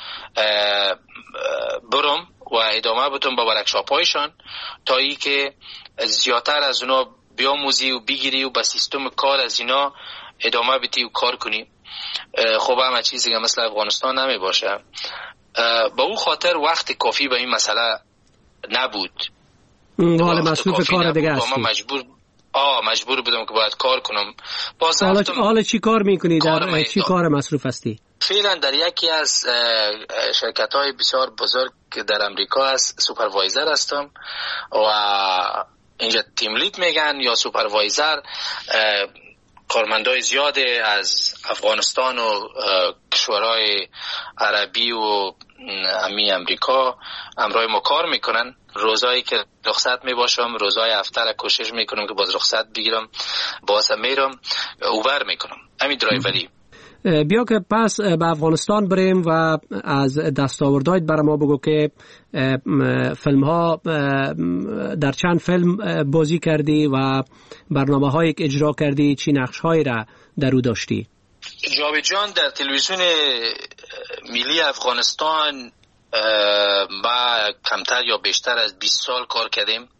برم و ادامه بدم با ورکشاپ هایشان تا ای که زیادتر از اونا بیاموزی و بگیری و با سیستم کار از اینا ادامه بدی و کار کنی. خب همه چیزی که مثل افغانستان نمی باشه. با او خاطر وقت کافی به این مسئله نبود. حال مصروف کار دیگه هستی. مجبور آه مجبور بودم که باید کار کنم. حالا حالا چی کار میکنی؟ در چی کار مصروف هستی؟ فعلا در یکی از شرکت های بسیار بزرگ که در امریکا است سوپروایزر هستم و اینجا تیم لید میگن یا سوپروایزر. کارمندای زیاده از افغانستان و کشورهای عربی و امی امریکا امرای ما کار میکنن. روزایی که رخصت میباشم، روزای هفته کوشش میکنم که باز رخصت بگیرم، باز میرم اوور میکنم همین درایوری. بیا که پس به افغانستان بریم و از دستاوردهایت برای ما بگو که فیلم ها در چند فیلم بازی کردی و برنامه هایی که اجرا کردی، چی نقش هایی را در او داشتی؟ جاوید جان، در تلویزیون ملی افغانستان ما کمتر یا بیشتر از بیست سال کار کردیم.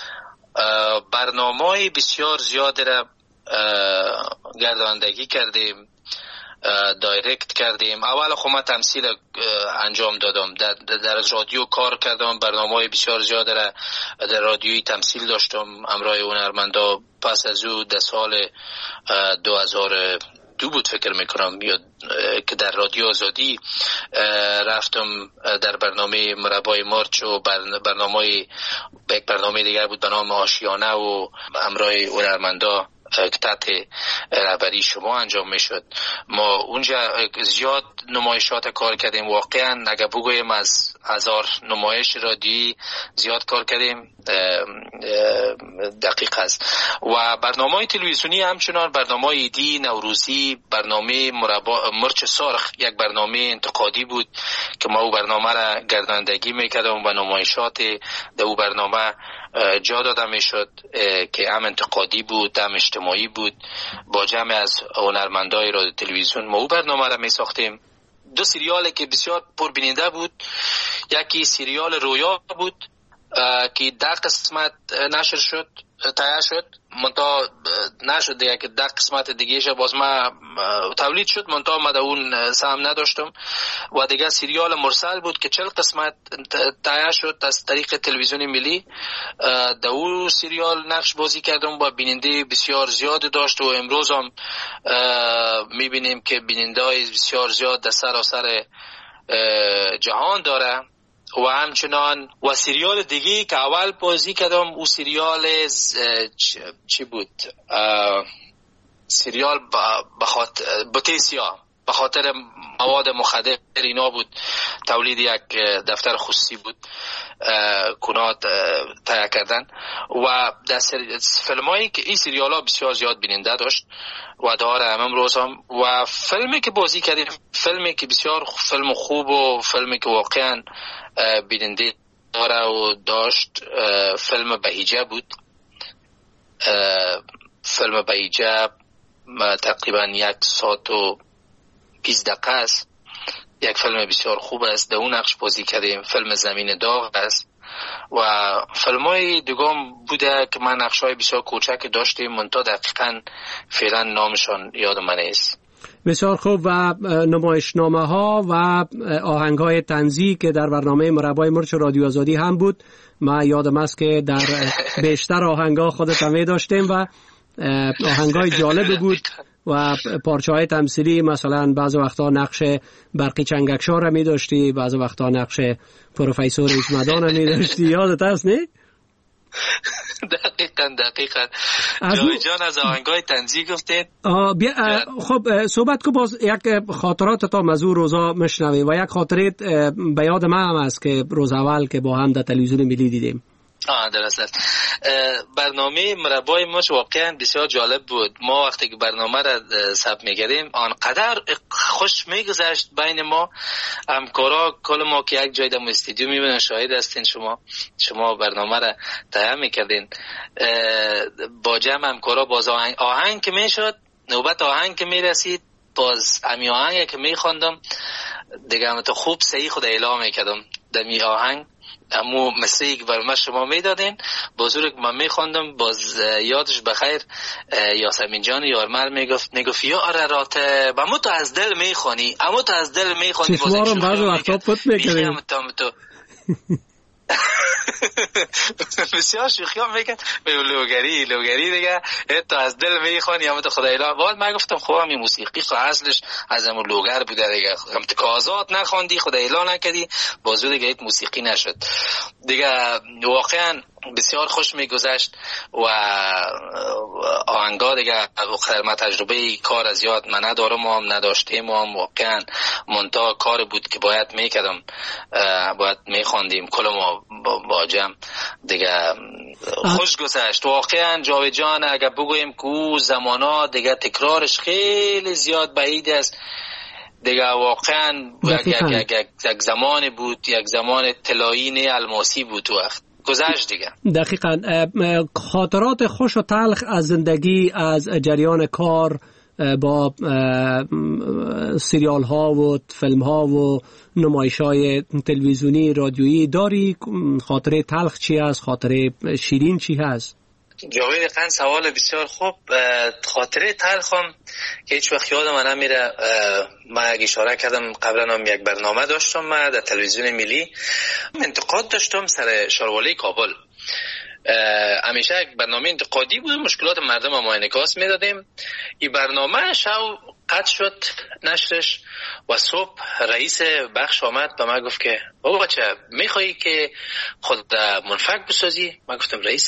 برنامه بسیار زیاد را گرداندگی کردیم، دایرکت کردیم. اول خب من تمثیل انجام دادم، در, در رادیو کار کردم، برنامه بسیار زیاد را در رادیویی تمثیل داشتم امرای هنرمندا. پس از او در سال دو هزار دو بود فکر میکنم یا که در رادیو آزادی رفتم در برنامه مربای مارچ و برنامه یک برنامه دیگر بود به نام آشیانه و امرای هنرمندا که تحت رهبری شما انجام میشد. ما اونجا زیاد نمایشات کار کردیم. واقعا اگر بگویم از هزار نمایش رادیویی زیاد کار کردیم، دقیق است. و برنامه تلویزیونی همچنان برنامه ایدی نوروزی، برنامه مربا مرچ سرخ یک برنامه انتقادی بود که ما او برنامه را گرداندگی میکردم و نمایشات در او برنامه جا داده میشد که هم انتقادی بود هم اجتماعی بود. با جمع از هنرمندای رادیو تلویزیون ما او برنامه را می ساختیم. دو سریال که بسیار پربیننده بود، یکی سریال رویا بود که ده قسمت نشر شد، تایید شد، منتها نشد دیگه که ده قسمت دیگه شه باز ما تولید شد، منتها ما در اون سهم نداشتم. و دیگه سریال مرسل بود که چهل قسمت تایید شد از طریق تلویزیون ملی. در اون سریال نقش بازی کردم و بیننده بسیار زیاد داشت و امروز هم میبینیم که بیننده های بسیار زیاد در سراسر جهان داره. و همچنان و سریال دیگه که اول بازی کردم او سریال چی بود؟ سریال بخاطر بوتیسیا به خاطر مواد مخدر اینا بود. تولید یک دفتر خصوصی بود کنات تهیه کردن و در فیلم هایی که این سریال ها بسیار زیاد بیننده داشت و داره هم امروز هم. و فیلمی که بازی کردیم فیلمی که بسیار فیلم خوب و فیلمی که واقعا بیننده داره و داشت فیلم بهیجه بود. فیلم بهیجه تقریبا یک ساعت و بیست دقیقه است. یک فیلم بسیار خوب است. در اون نقش بازی کردیم. فیلم زمین داغ است و فیلم های دیگام بوده که من نقش های بسیار کوچک داشتیم منتها دقیقا فعلا نامشان یاد من است. بسیار خوب. و نمایشنامه ها و آهنگ های طنزی که در برنامه مربای مرچ رادیو آزادی هم بود، من یادم است که در بیشتر آهنگ ها خودت هم داشتیم و آهنگ های جالب بود و پارچه های تمثیلی، مثلا بعض وقتا نقش برقی چنگکشار را می داشتی، بعض وقتا نقش پروفیسور اجمدان را می داشتی. یادت هست نه؟ دقیقاً دقیقاً جاوید جان از آهنگای طنزی گفتید. خب صحبت کو باز یک خاطرات تا موضوع روزا مشنوی و یک خاطره به یاد من هم است که روز اول که با هم در تلویزیون ملی دیدیم. آه درست. برنامه مربای مرچ واقعا بسیار جالب بود. ما وقتی که برنامه را ثبت می‌کردیم آنقدر خوش می‌گذشت بین ما همکارا، کل ما که یک جای در استودیو می‌بینن، شاهد هستین شما شما برنامه را تهیه می‌کردین با جمع همکارا. باز آهنگ, آهنگ که میشد، نوبت آهنگ که میرسید، باز امی آهنگ که می‌خواندم دیگه هم تو خوب صحیح خود اعلام می‌کردم دمی آهنگ امو مسیح که برای شما میدادین بزرگ من میخواندم. باز یادش بخیر یاسمین جان یارمر میگفت میگفت یا ارارات امو تو از دل میخوانی امو تو از دل میخوانی. چشمارم بعض وقتا پت میکنیم بسیار شوخی هم میکن لوگری لوگری دیگه تو از دل میخوانی امو تو خدای لا. بعد من گفتم خب همین موسیقی خو اصلش از امو لوگر بوده دیگه، هم تو کازات نخوندی خدای لا نکردی بازو دیگه ایت موسیقی نشد دیگه. واقعا بسیار خوش میگذشت و آهنگا دیگه خیلی تجربه کار از یاد من ندارم و هم نداشتیم و هم واقعا منتها کار بود که باید میکردم، باید میخواندیم کل ما با جمع دیگه. خوش گذشت واقعا جاوید جان. اگر بگویم که او زمانا دیگه تکرارش خیلی زیاد بعید است دیگه. واقعا یک, یک, یک, یک زمان بود، یک زمان طلایی نه الماسی بود تو وقت گذشت دیگه. دقیقاً. خاطرات خوش و تلخ از زندگی، از جریان کار با سریال ها و فیلم ها و نمایش های تلویزیونی رادیویی داری؟ خاطره تلخ چی هست؟ خاطره شیرین چی هست؟ جاوید قن سوال بسیار خوب. خاطره تلخم که هیچ وقت یادم من نمیره، من اگه اشاره کردم قبلا هم یک برنامه داشتم من در تلویزیون ملی، انتقاد داشتم سر شاروالی کابل. همیشه یک برنامه انتقادی بود، مشکلات مردم ما انعکاس میدادیم. این برنامه شو قطع شد نشرش و صبح رئیس بخش آمد به من گفت که بابا بچه میخوایی که خود منفک بسازی؟ من گفتم رئیس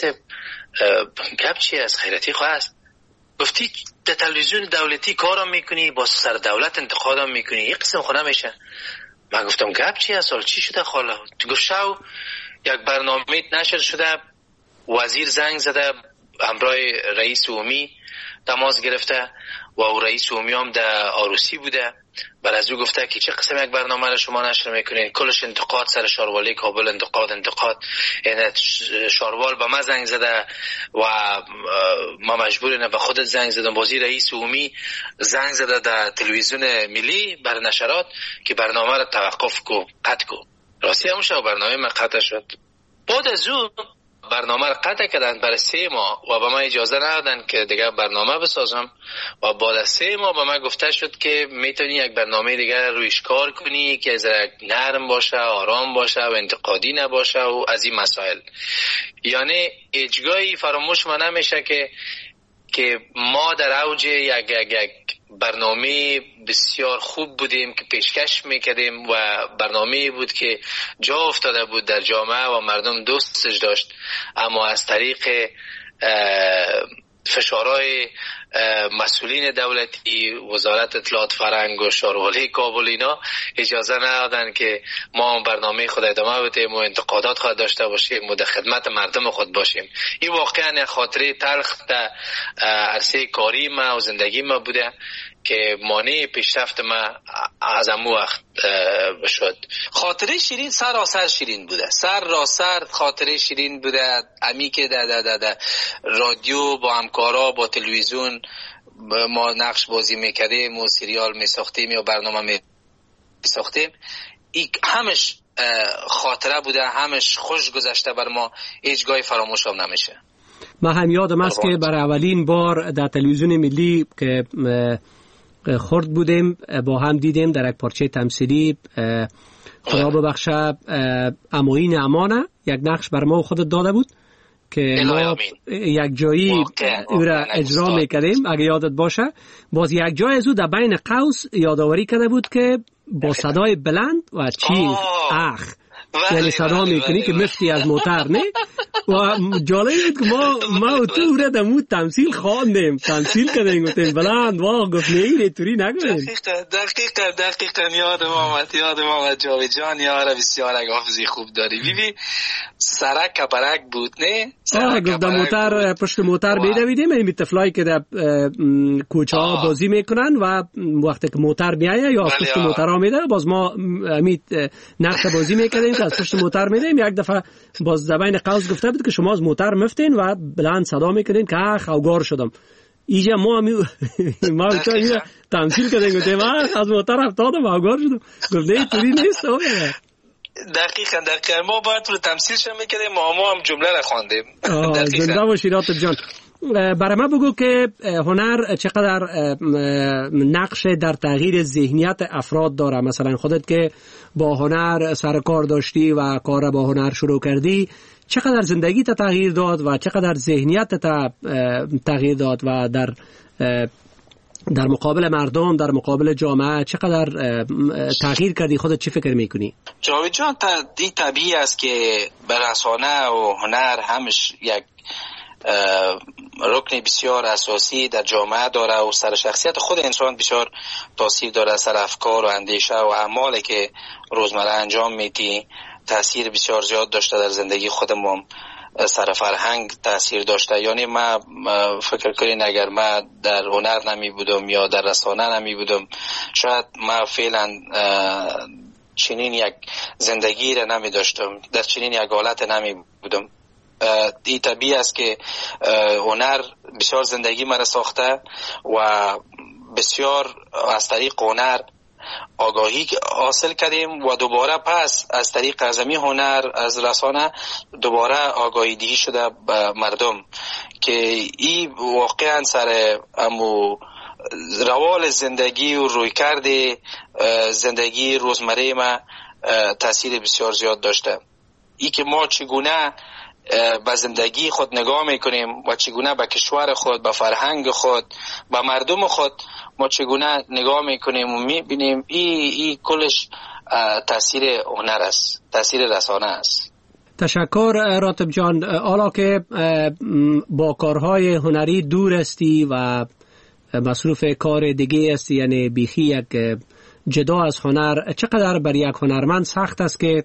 گپ چیه از خیرتی خواست؟ گفتی در تلویزیون دولتی کارم میکنی، با سر دولت انتقادم میکنی، یک قسم خونه میشه. من گفتم گپ چیه؟ سال چی شده خاله؟ تو گفت شو یک برنامه نشر شده، وزیر زنگ زده همراه رئیس عمومی تماس گرفته و او رئیس عمومی هم در آروسی بوده. بعد از او گفته که چه قسم یک برنامه را شما نشر میکنین؟ کلش انتقاد سر شاروالی کابل، انتقاد انتقاد. یعنی شاروال به ما زنگ زده و ما مجبوریم به خودت زنگ زدم. بازی رئیس عمومی زنگ زده در تلویزیون ملی بر نشرات که برنامه را توقف کو، قطع کو. راستی همون شب برنامه من قطع شد. بعد از او برنامه را قطع کردن برای سه ماه و به من اجازه ندادن که دیگه برنامه بسازم و بعد از سه ماه به من گفته شد که میتونی یک برنامه دیگه رویش کار کنی که ذره نرم باشه، آرام باشه و انتقادی نباشه و از این مسائل. یعنی هیچگاهی فراموش من نمیشه که که ما در اوج یک یک یک برنامه بسیار خوب بودیم که پیشکش میکردیم و برنامه بود که جا افتاده بود در جامعه و مردم دوستش داشت، اما از طریق فشارهای مسئولین دولتی، وزارت اطلاعات فرهنگ و شاروالی کابل اینا اجازه ندادن که ما برنامه خود ادامه بدیم و انتقادات خود داشته باشیم و در خدمت مردم خود باشیم. این واقعا خاطره تلخ در عرصه کاری ما و زندگی ما بوده که مانع پیشرفت ما از امو وقت شد. خاطره شیرین سر را سر شیرین بوده، سر را سر خاطره شیرین بوده. امی که در ده ده ده رادیو با همکارا با تلویزیون ما نقش بازی میکردیم و سریال میساختیم یا برنامه میساختیم، این همش خاطره بوده، همش خوش گذشته بر ما، هیچ گاهی فراموش هم نمیشه. من هم یادم است که برای اولین بار در تلویزیون ملی که خورد بودیم با هم دیدیم در یک پارچه تمثیلی، خدا ببخشه اموین امانه یک نقش بر ما خودت داده بود که ما یک جایی او را اجرا میکردیم. اگه یادت باشه باز یک جای از او در بین قوس یادآوری کرده بود که با صدای بلند و چیخ اخ یعنی صدا میکنی که مفتی از موتر نه. و جالب بود که ما ما و تو را دمو تمثیل خواندیم، تمثیل کردیم، گفتیم بلند واه گفت نه اینه توری نگویم. دقیقا دقیقا دقیقا یادم آمد یادم آمد جاوید جان یاره بسیار اگه حافظی خوب داری. بیبی سرک کپرک بود نه؟ آه گفت در موتر پشت موتر بیدویدیم، این طفلایی که در کوچه ها بازی میکنن و وقتی که موتر میایه یا از پشت موتر ها میده باز ما امید نقش بازی میکردیم که از پشت موتر میدیم. یک دفعه باز زبان قوس گفته بود که شما از موتر مفتین و بلند صدا میکنین که اخ اوگار شدم. اینجا ما می ما تو اینجا تمثیل کردیم گفتیم از موتر افتادم اوگار شدم. گفت نه توری نیست. دقیقاً دقیقاً ما باید رو تمثیلش میکردیم، ما ما هم جمله را خواندیم. زنده باشی راتب جان. برای ما بگو که هنر چقدر نقش در تغییر ذهنیت افراد داره. مثلا خودت که با هنر سر کار داشتی و کار با هنر شروع کردی، چقدر زندگی تا تغییر داد و چقدر ذهنیت تا تغییر داد و در در مقابل مردم، در مقابل جامعه چقدر تغییر کردی؟ خودت چی فکر میکنی؟ جاوید جان این طبیعی است که رسانه و هنر همش یک رکن بسیار اساسی در جامعه داره و سر شخصیت خود انسان بسیار تاثیر داره، سر افکار و اندیشه و اعمالی که روزمره انجام میدی تاثیر بسیار زیاد داشته در زندگی خودمون، سر فرهنگ تاثیر داشته. یعنی ما فکر کنین اگر ما در هنر نمی بودم یا در رسانه نمی بودم شاید ما فعلا چنین یک زندگی را نمی داشتم، در چنین یک حالت نمی بودم. این طبیعی است که هنر بسیار زندگی مرا ساخته و بسیار از طریق هنر آگاهی حاصل کردیم و دوباره پس از طریق ازمی هنر از رسانه دوباره آگاهی دهی شده به مردم که این واقعا سر امو روال زندگی و رویکرد زندگی روزمره ما تاثیر بسیار زیاد داشته. ای که ما چگونه به زندگی خود نگاه میکنیم و چگونه به کشور خود، به فرهنگ خود، به مردم خود ما چگونه نگاه میکنیم و میبینیم ای, ای کلش تاثیر هنر است، تاثیر رسانه است. تشکر راتب جان. حالا که با کارهای هنری دور استی و مصروف کار دیگه استی، یعنی بیخی یک جدا از هنر، چقدر برای یک هنرمند سخت است که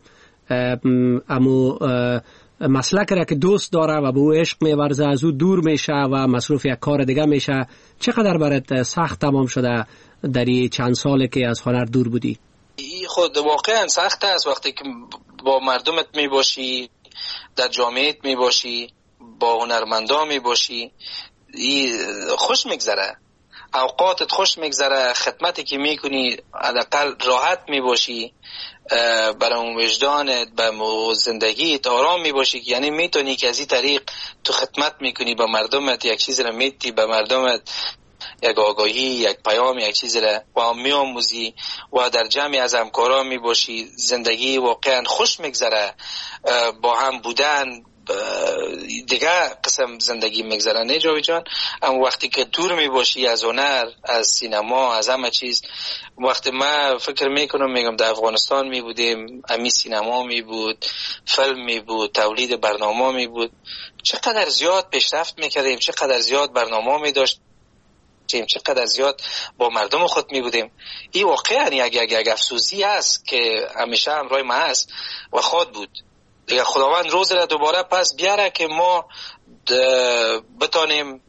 امو مسلک را که دوست داره و به او عشق می‌ورزه از او دور میشه و مصروف یک کار دیگه میشه، چقدر برات سخت تمام شده در این چند ساله که از هنر دور بودی؟ این خود واقعا سخت است وقتی که با مردمت میباشی، در جامعهت میباشی، با هنرمندان میباشی، این خوش میگذره، اوقاتت خوش میگذره، خدمتی که میکنی حداقل راحت میباشی، برای وجدانت به زندگیت آرام میباشی، یعنی میتونی که از این طریق تو خدمت میکنی به مردمت، یک چیز را میتی به مردمت، یک آگاهی، یک پیام، یک چیز را و میآموزی و در جمعی از همکاران میباشی. زندگی واقعا خوش میگذره، با هم بودن، دیگه قسم زندگی میگذرن جاوید جان. اما وقتی که دور می باشی از هنر، از سینما، از همه چیز، وقتی ما فکر میکنم میگم در افغانستان می بودیم، امی سینما می بود، فیلم می بود، تولید برنامه می بود، چقدر زیاد پیشرفت میکردیم، چقدر زیاد برنامه می داشت، چقدر زیاد با مردم خود می بودیم. این واقعا یک یک یک افسوسی است که همیشه همراه ما است و خود بود. دیگه خداوند روز را دوباره پس بیاره که ما بتانیم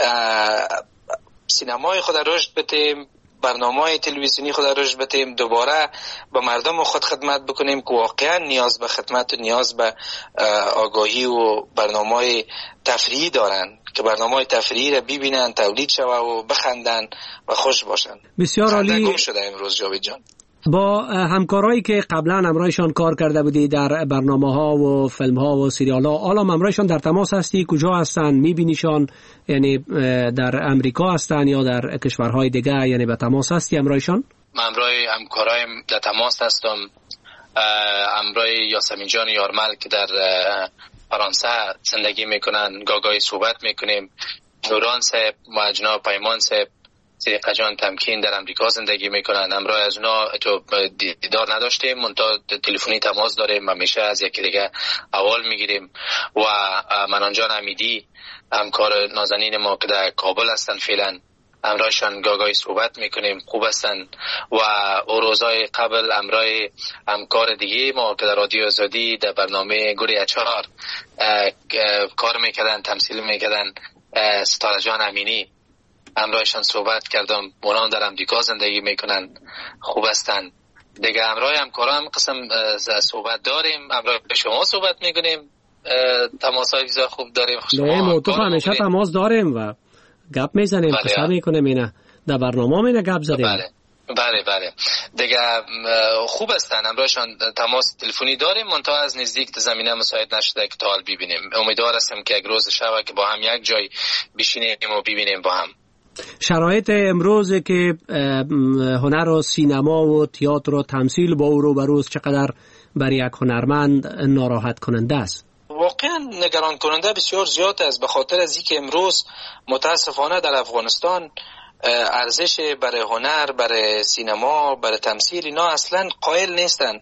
سینمای خود رشد بدیم، برنامه‌های تلویزیونی خود رشد بدیم، دوباره به مردم خود خدمت بکنیم که واقعا نیاز به خدمت و نیاز به آگاهی و برنامه‌های تفریحی دارن، که برنامه‌های تفریحی را ببینن، تولید شوه و بخندن و خوش باشن. بسیار عالی. گم شده امروز جاوید جان. با همکارایی که قبلا همراهشان کار کرده بودی در برنامه‌ها و فیلم‌ها و سریال‌ها، حالا همراهشان در تماس هستی؟ کجا هستن؟ می‌بینیشان؟ یعنی در امریکا هستن یا در کشورهای دیگه؟ یعنی به تماس هستی همراهشان؟ من همراه همکارایم در تماس هستم. همراه یاسمین جان یارمل که در فرانسه زندگی میکنن گاگای صحبت میکنیم. نوران صاحب و جناب پیمان صاحب صدیقه جان تمکین در امریکا زندگی میکنن. همراه از اونا تو دیدار نداشتیم، منتها تلفنی تماس داریم، همیشه از یکی دیگه احوال میگیریم. و منان جان امیدی همکار نازنین ما که در کابل هستن فعلا، همراهشان گاگای صحبت میکنیم، خوب هستن. و او روزای قبل همراه همکار دیگه ما که در رادیو آزادی در برنامه گوری اچار کار میکردن، تمثیل میکردن، ستاره جان امینی، همراهشان صحبت کردم. اونان در امریکا زندگی میکنن، خوب هستن. دیگه همراه همکاران قسم صحبت داریم، همراه شما صحبت میکنیم، تماسای بسیار خوب داریم. نه موتوف همیشه تماس داریم و گپ میزنیم، قصه میکنیم، اینه در برنامه اینه گپ زدیم. بله بله بله دیگه خوب هستن، همراهشان تماس تلفنی داریم، منتها از نزدیک زمینه مساعد نشده که تا حال ببینیم. امیدوار هستم که یک روز شبه که با هم یک جای بشینیم و ببینیم با هم. شرایط امروز که هنر و سینما و تئاتر و تمثیل با او رو بروز چقدر برای یک هنرمند ناراحت کننده است؟ واقعا نگران کننده بسیار زیاد است، به خاطر از اینکه امروز متاسفانه در افغانستان ارزش برای هنر، برای سینما، برای تمثیل اینا اصلا قائل نیستن.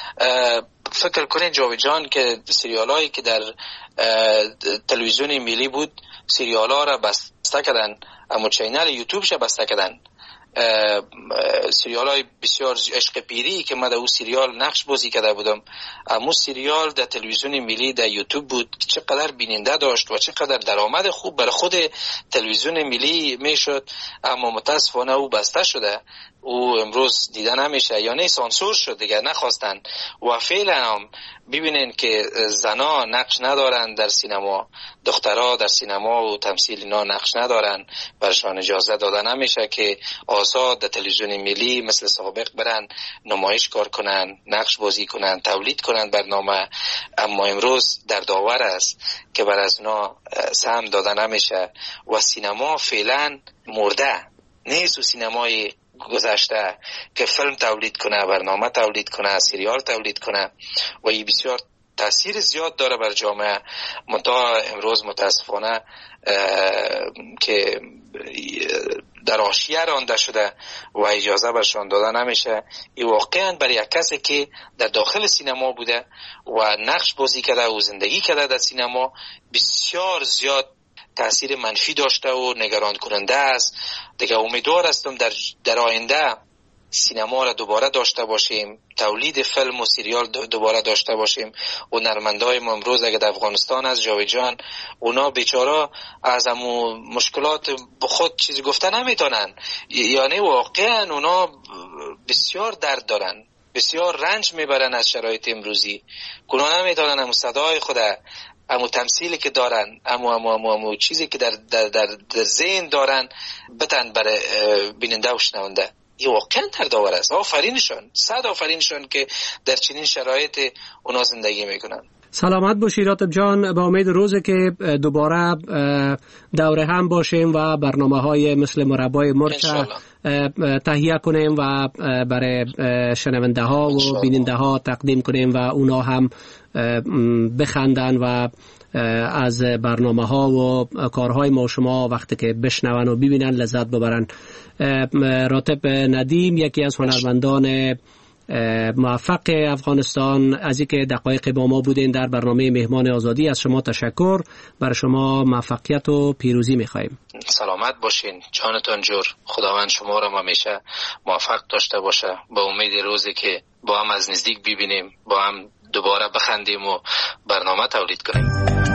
فکر کنید جاوید جان که سریالایی که در تلویزیون ملی بود، سریالا را بسته کردن، اما چینل یوتیوبش بسته کردن. سریال های بسیار عشق پیری که من در اون سریال نقش بازی کرده بودم، اما سریال در تلویزیون ملی در یوتیوب بود که چقدر بیننده داشت و چقدر درآمد خوب برای خود تلویزیون ملی میشد، اما متاسفانه او بسته شده، او امروز دیده نمیشه، یا نه سانسور شد دیگه نخواستن. و فعلا هم ببینین که زنا نقش ندارن در سینما، دخترها در سینما و تمثیل اینا نقش ندارن، برشان اجازه داده نمیشه که آزاد در تلویزیون ملی مثل سابق برن نمایش کار کنن، نقش بازی کنن، تولید کنن برنامه. اما امروز در داور است که بر از اونا سهم داده نمیشه و سینما فعلا مرده نیست. و سینمای گذشته که فیلم تولید کنه، برنامه تولید کنه، سریال تولید کنه و این بسیار تاثیر زیاد داره بر جامعه. منتها امروز متاسفانه که در حاشیه رانده شده و اجازه برشان داده نمیشه. این واقعا برای یک کسی که در داخل سینما بوده و نقش بازی کرده و زندگی کرده در سینما بسیار زیاد تأثیر منفی داشته و نگران کننده است. دیگه امیدوار هستم در در آینده سینما را دوباره داشته باشیم، تولید فیلم و سریال دوباره داشته باشیم. و هنرمندای ما امروز اگه در افغانستان از جاوید جان، اونا بیچاره از همون مشکلات به خود چیزی گفته نمیتونن، یعنی واقعا اونا بسیار درد دارن، بسیار رنج میبرن از شرایط امروزی، اونا نمیتونن همون صدای خود، امو تمثیلی که دارن، امو امو امو, امو چیزی که در در در, در ذهن دارن بتن برای بیننده و شنونده. این واقعا دردآور است. آفرینشان، صد آفرینشان که در چنین شرایط اونا زندگی میکنن. سلامت باشی راتب جان، با امید روزی که دوباره دوره هم باشیم و برنامه های مثل مربای مرچ تهیه کنیم و برای شنونده ها و بیننده ها تقدیم کنیم و اونا هم بخندن و از برنامه ها و کارهای ما شما وقتی که بشنون و ببینن لذت ببرن. راتب ندیم یکی از هنرمندان موفق افغانستان، از اینکه دقایق با ما بودین در برنامه مهمان آزادی، از شما تشکر. برای شما موفقیت و پیروزی می‌خوایم. سلامت باشین، جانتون جور. خداوند شما را همیشه موفق داشته باشه. با امید روزی که با هم از نزدیک ببینیم، با هم دوباره بخندیم و برنامه تولید کنیم.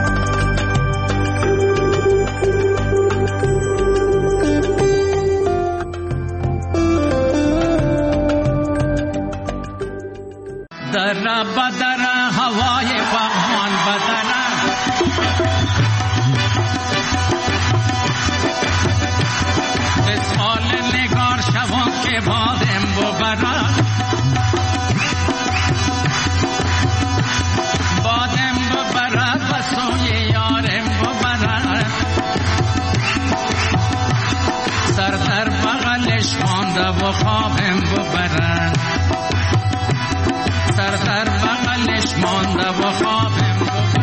در بدر هوای فغان بدر اسمال نگار شوان که بادم ببرد بادم ببرد و سوی یارم ببرد سر در بغلش مانده و خوابم ببرد سر در بغلش مانده و خوابم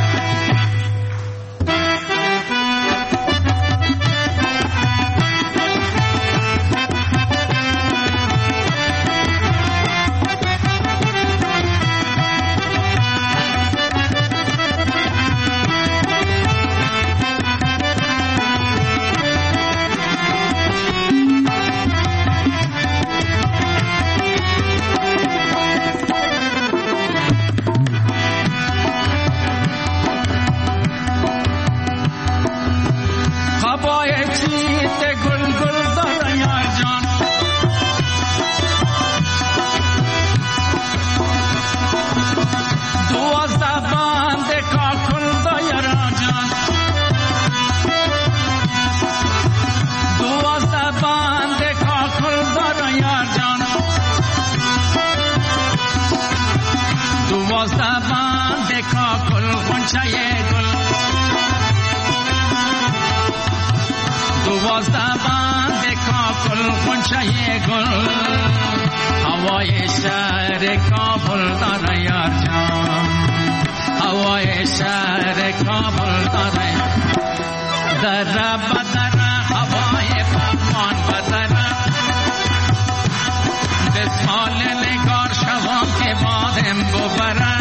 هوای شهر کابل داره یار جان هوای شهر کابل داره در بدر هوای فغان بدر دسمال نگار شوان که بادم ببرد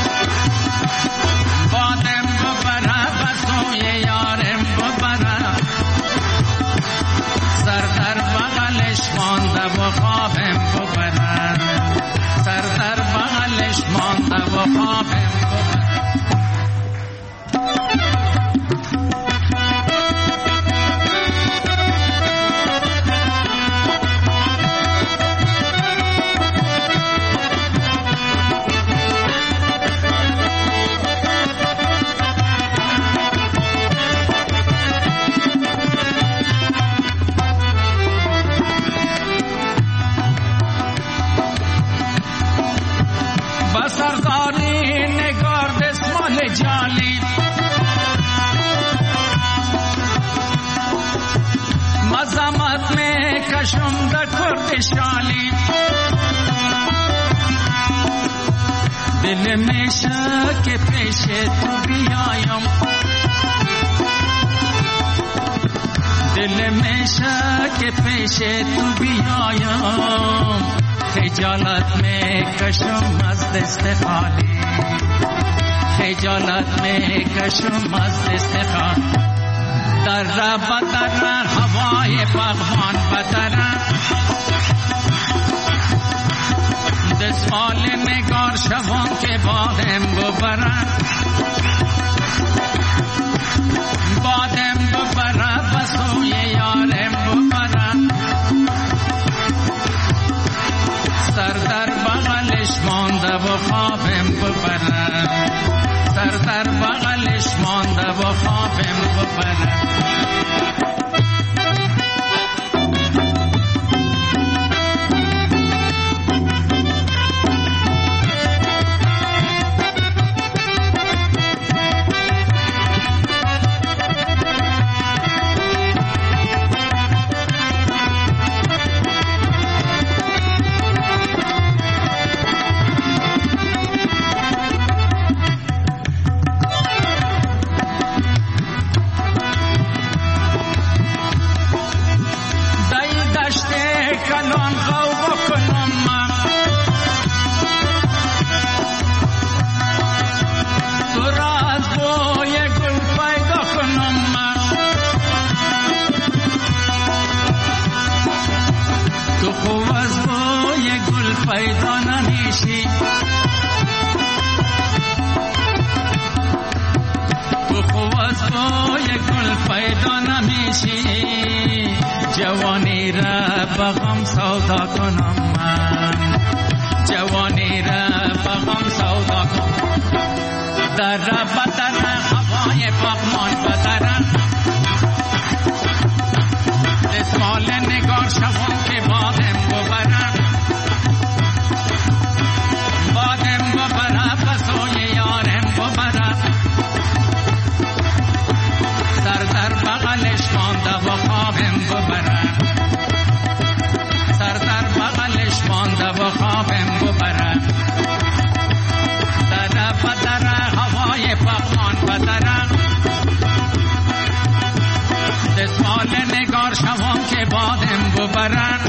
بادم ببرد و سوی یارم ببرد سر در بغلش مانده و خوابم ببرد سر در بغلش مانده و خوابم ببرد کشم در کرد شالی دل میشه که پیش تو بیایم دل میشه که پیش تو بیایم خجالت میکشم از دست خالی خجالت میکشم از دست خالی در بدر هوای فغان بدر دسمال نگار شوان که بادم ببرد بادم ببرد و سوی یارم ببرد سر در بغلش مانده و خوابم ببرد سر در بغلش مانده و خوابم ببرد بوی گل پیدا نمیشی جوانی را بغم سودا کنم من جوانی را بغم سودا کنم در بدر هوای پاکمان بدر دستمال نگار شوم که بادم ببرم بادم ببرم بسوی یارم ببرم سر در بغلش مانده و خوابم ببرم سر در بغلش مانده و خوابم ببرم در بدر هوای پاکمان بدرم دستمال نگار شوم که بادم ببرم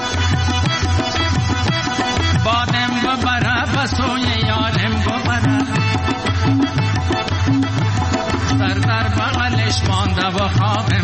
بادم ببرم بسوی یارم ببرم سر در بغلش مانده و خوابم